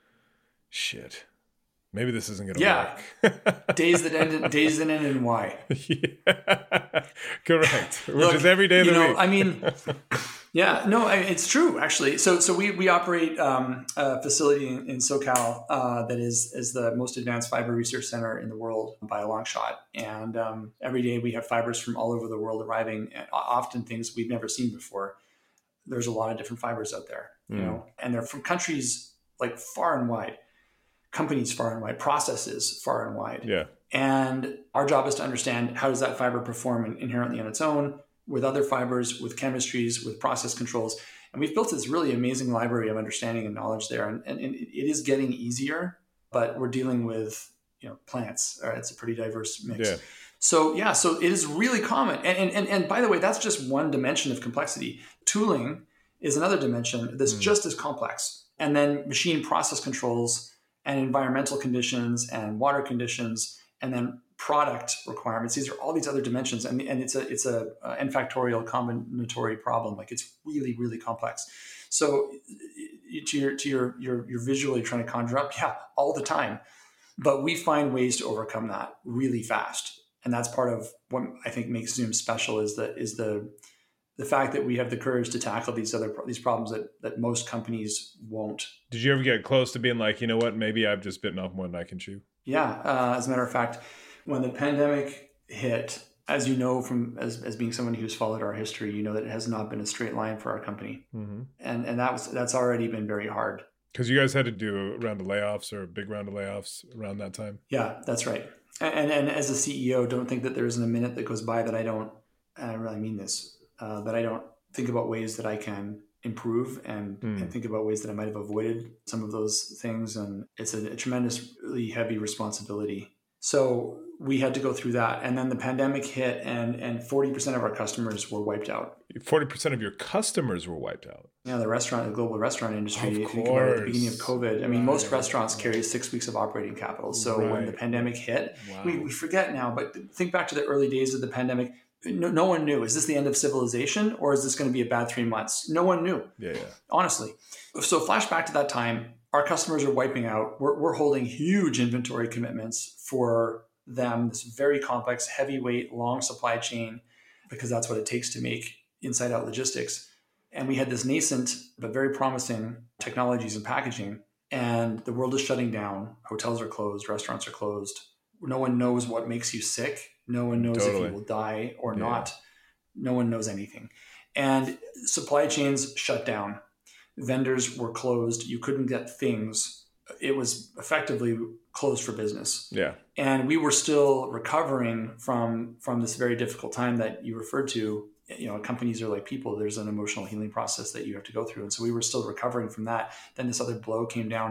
shit, maybe this isn't going to
Yeah.
work.
Days that end in, days that end in Y.
Yeah. Correct. Which
Look,
is every day of
you
the
know,
week.
I mean, yeah, no, I, it's true actually. So, so we we operate um, a facility in, in SoCal uh, that is is the most advanced fiber research center in the world by a long shot. And um, every day we have fibers from all over the world arriving, and often things we've never seen before. There's a lot of different fibers out there, you
Mm.
know, and they're from countries like far and wide, companies far and wide, processes far and wide.
Yeah.
And our job is to understand how does that fiber perform inherently on its own, with other fibers, with chemistries, with process controls. And we've built this really amazing library of understanding and knowledge there. And, and, and it is getting easier, but we're dealing with you know, plants. Or it's a pretty diverse mix.
Yeah.
So yeah, so it is really common. And, and, and, and by the way, that's just one dimension of complexity. Tooling is another dimension that's mm. just as complex. And then machine process controls and environmental conditions and water conditions, and then product requirements. These are all these other dimensions. And, and it's a, it's a, a n factorial combinatory problem. Like it's really, really complex. So to your, to your, your, your visually trying to conjure up, yeah, all the time. But we find ways to overcome that really fast. And that's part of what I think makes Zoom special is the, is the, the fact that we have the courage to tackle these other, these problems that, that most companies won't.
Did you ever get close to being like, you know what, maybe I've just bitten off more than I can chew?
Yeah. Uh, as a matter of fact, when the pandemic hit, as you know, from as, as being someone who's followed our history, you know that it has not been a straight line for our company. Mm-hmm. And, and that was, that's already been very hard.
Because you guys had to do a round of layoffs or a big round of layoffs around that time.
Yeah, that's right. And, and as a C E O, don't think that there isn't a minute that goes by that I don't, and I really mean this, uh, that I don't think about ways that I can improve and, mm. and think about ways that I might have avoided some of those things. And it's a, a tremendously heavy responsibility. So we had to go through that. And then the pandemic hit and, and forty percent of our customers were wiped out.
forty percent of your customers were wiped out.
Yeah, the restaurant, the global restaurant industry.
Of
think
course.
about it at the beginning of COVID. I mean,
right.
most restaurants carry six weeks of operating capital. So
right.
when the pandemic hit,
wow.
we, we forget now, but think back to the early days of the pandemic. No, no one knew, is this the end of civilization or is this going to be a bad three months? No one knew,
yeah, yeah.
honestly. So flashback to that time, our customers are wiping out. We're, we're holding huge inventory commitments for them, this very complex, heavyweight, long supply chain, because that's what it takes to make inside out logistics. And we had this nascent, but very promising technologies and packaging, and the world is shutting down. Hotels are closed, restaurants are closed. No one knows what makes you sick. No one knows totally. if you will die or yeah. not. No one knows anything. And supply chains shut down. Vendors were closed. You couldn't get things. It was effectively closed for business.
Yeah.
And we were still recovering from, from this very difficult time that you referred to. You know, companies are like people. There's an emotional healing process that you have to go through. And so we were still recovering from that. Then this other blow came down.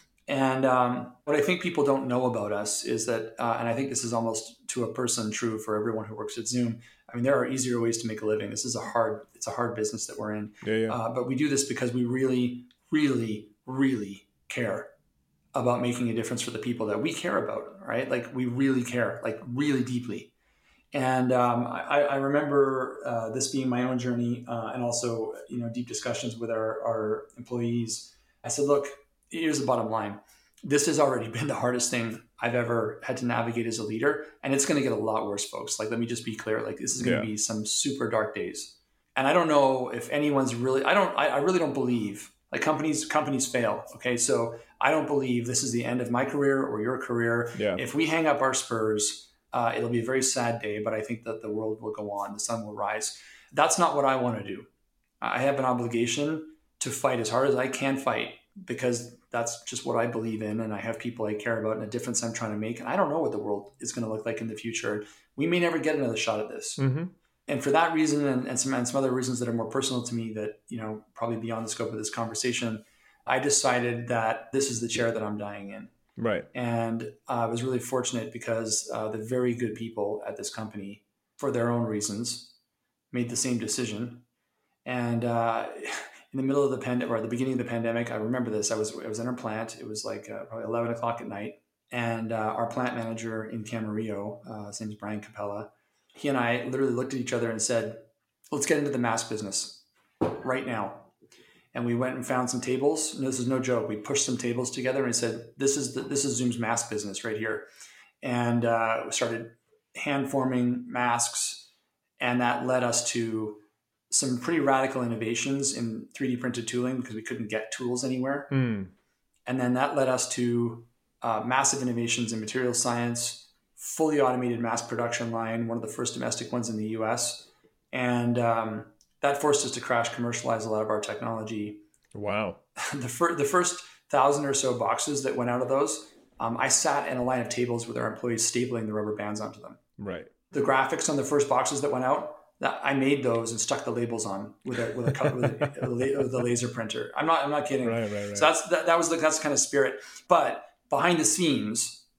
And um, what I think people don't know about us is that, uh, and I think this is almost to a person true for everyone who works at Zoom. I mean, there are easier ways to make a living. This is a hard, it's a hard business that we're in.
Yeah, yeah.
Uh, but we do this because we really, really, really care about making a difference for the people that we care about, right? Like we really care, like really deeply. And um, I, I remember uh, this being my own journey uh, and also, you know, deep discussions with our, our employees. I said, look, here's the bottom line. This has already been the hardest thing I've ever had to navigate as a leader. And it's going to get a lot worse, folks. Like, let me just be clear. Like, this is going to yeah. be some super dark days. And I don't know if anyone's really, I don't, I, I really don't believe like companies, companies fail. Okay. So I don't believe this is the end of my career or your career.
Yeah.
If we hang up our spurs, uh, it'll be a very sad day, but I think that the world will go on. The sun will rise. That's not what I want to do. I have an obligation to fight as hard as I can fight, because that's just what I believe in. And I have people I care about and a difference I'm trying to make. And I don't know what the world is going to look like in the future. We may never get another shot at this.
Mm-hmm.
And for that reason, and, and, some, and some other reasons that are more personal to me that, you know, probably beyond the scope of this conversation, I decided that this is the chair that I'm dying in.
Right.
And uh, I was really fortunate because uh, the very good people at this company, for their own reasons, made the same decision. And, uh, in the middle of the pandemic, or at the beginning of the pandemic, I remember this. I was I was in our plant. It was like uh, probably eleven o'clock at night, and uh, our plant manager in Camarillo, uh, his name is Brian Capella. He and I literally looked at each other and said, "Let's get into the mask business right now." And we went and found some tables. No, this is no joke. We pushed some tables together and said, "This is the, this is Zoom's mask business right here," and uh, we started hand forming masks, and that led us to some pretty radical innovations in three D printed tooling because we couldn't get tools anywhere.
Mm.
And then that led us to uh, massive innovations in material science, fully automated mass production line, one of the first domestic ones in the U S. And um, that forced us to crash commercialize a lot of our technology.
Wow.
the, fir- the first thousand or so boxes that went out of those, um, I sat in a line of tables with our employees stapling the rubber bands onto them.
Right.
The graphics on the first boxes that went out, that I made those and stuck the labels on with a with a, with a, with a laser printer. I'm not I'm not kidding.
Right, right, right.
So that's that, that was the that's the kind of spirit. But behind the scenes,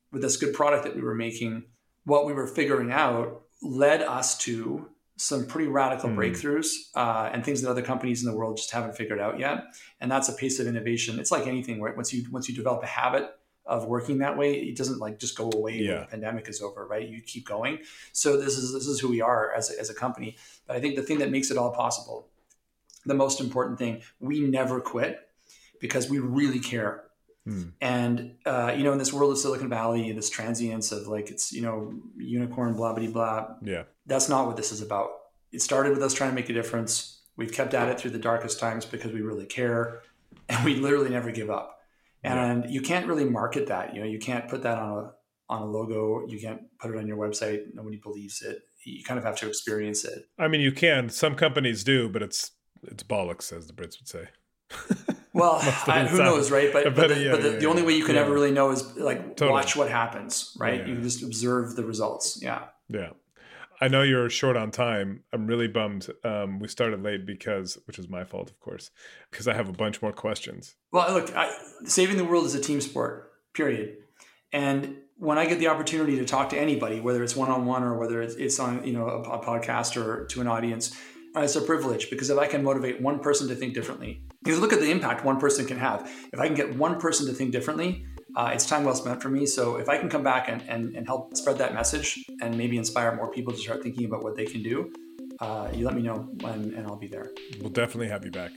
with this good product that we were making, what we were figuring out led us to some pretty radical mm. breakthroughs uh, and things that other companies in the world just haven't figured out yet. And that's a pace of innovation. It's like anything, right? Once you once you develop a habit of working that way, it doesn't like just go away yeah. when the pandemic is over, right? You keep going. So this is this is who we are as a, as a company. But I think the thing that makes it all possible, the most important thing, we never quit because we really care. Hmm. And, uh, you know, in this world of Silicon Valley, this transience of like, it's, you know, unicorn, blah, blah, blah.
Yeah.
That's not what this is about. It started with us trying to make a difference. We've kept at it through the darkest times because we really care, and we literally never give up. And yeah. you can't really market that. You know, you can't put that on a, on a logo. You can't put it on your website. Nobody believes it. You kind of have to experience it.
I mean, you can, some companies do, but it's, it's bollocks, as the Brits would say.
Well, I, who knows, right? But, but, the, yeah, but the,
yeah,
the only way you can
yeah.
ever really know is like
totally.
watch what happens, right?
Yeah.
You can just observe the results. Yeah.
Yeah. I know you're short on time. I'm really bummed. Um, we started late because, which is my fault, of course, because I have a bunch more questions.
Well, look, I, saving the world is a team sport, period. And when I get the opportunity to talk to anybody, whether it's one-on-one or whether it's, it's on, you know, a, a podcast or to an audience, it's a privilege, because if I can motivate one person to think differently, because look at the impact one person can have. If I can get one person to think differently, uh, it's time well spent for me. So if I can come back and, and, and help spread that message and maybe inspire more people to start thinking about what they can do, uh, you let me know when, and I'll be there.
We'll definitely have you back.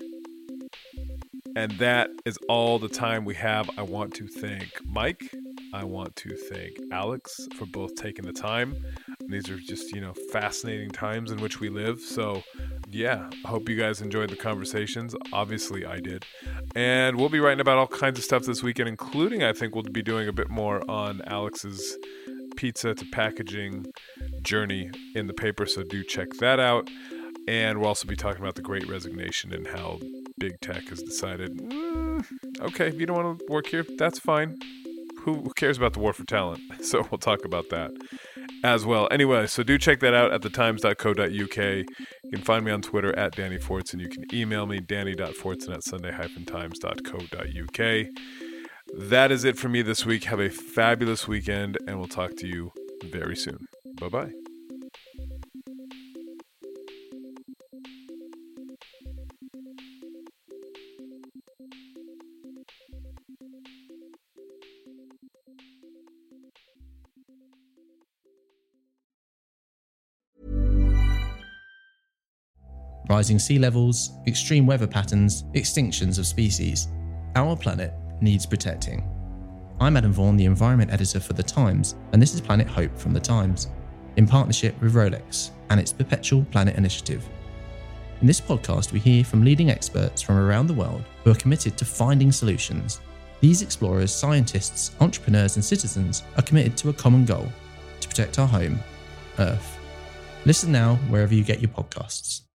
And that is all the time we have. I want to thank Mike. I want to thank Alex for both taking the time. These are just, you know, fascinating times in which we live. So, yeah, I hope you guys enjoyed the conversations. Obviously, I did. And we'll be writing about all kinds of stuff this weekend, including, I think, we'll be doing a bit more on Alex's pizza to packaging journey in the paper. So do check that out. And we'll also be talking about the Great Resignation and how big tech has decided, mm, okay, if you don't want to work here, that's fine. Who cares about the war for talent? So we'll talk about that as well. Anyway, so do check that out at the times dot co dot U K. You can find me on Twitter at Danny Fortson. You can email me, danny dot fortson at sunday dash times dot co dot U K. That is it for me this week. Have a fabulous weekend, and we'll talk to you very soon. Bye-bye.
Rising sea levels, extreme weather patterns, extinctions of species. Our planet needs protecting. I'm Adam Vaughan, the environment editor for The Times, and this is Planet Hope from The Times, in partnership with Rolex and its Perpetual Planet Initiative. In this podcast, we hear from leading experts from around the world who are committed to finding solutions. These explorers, scientists, entrepreneurs, and citizens are committed to a common goal: to protect our home, Earth. Listen now wherever you get your podcasts.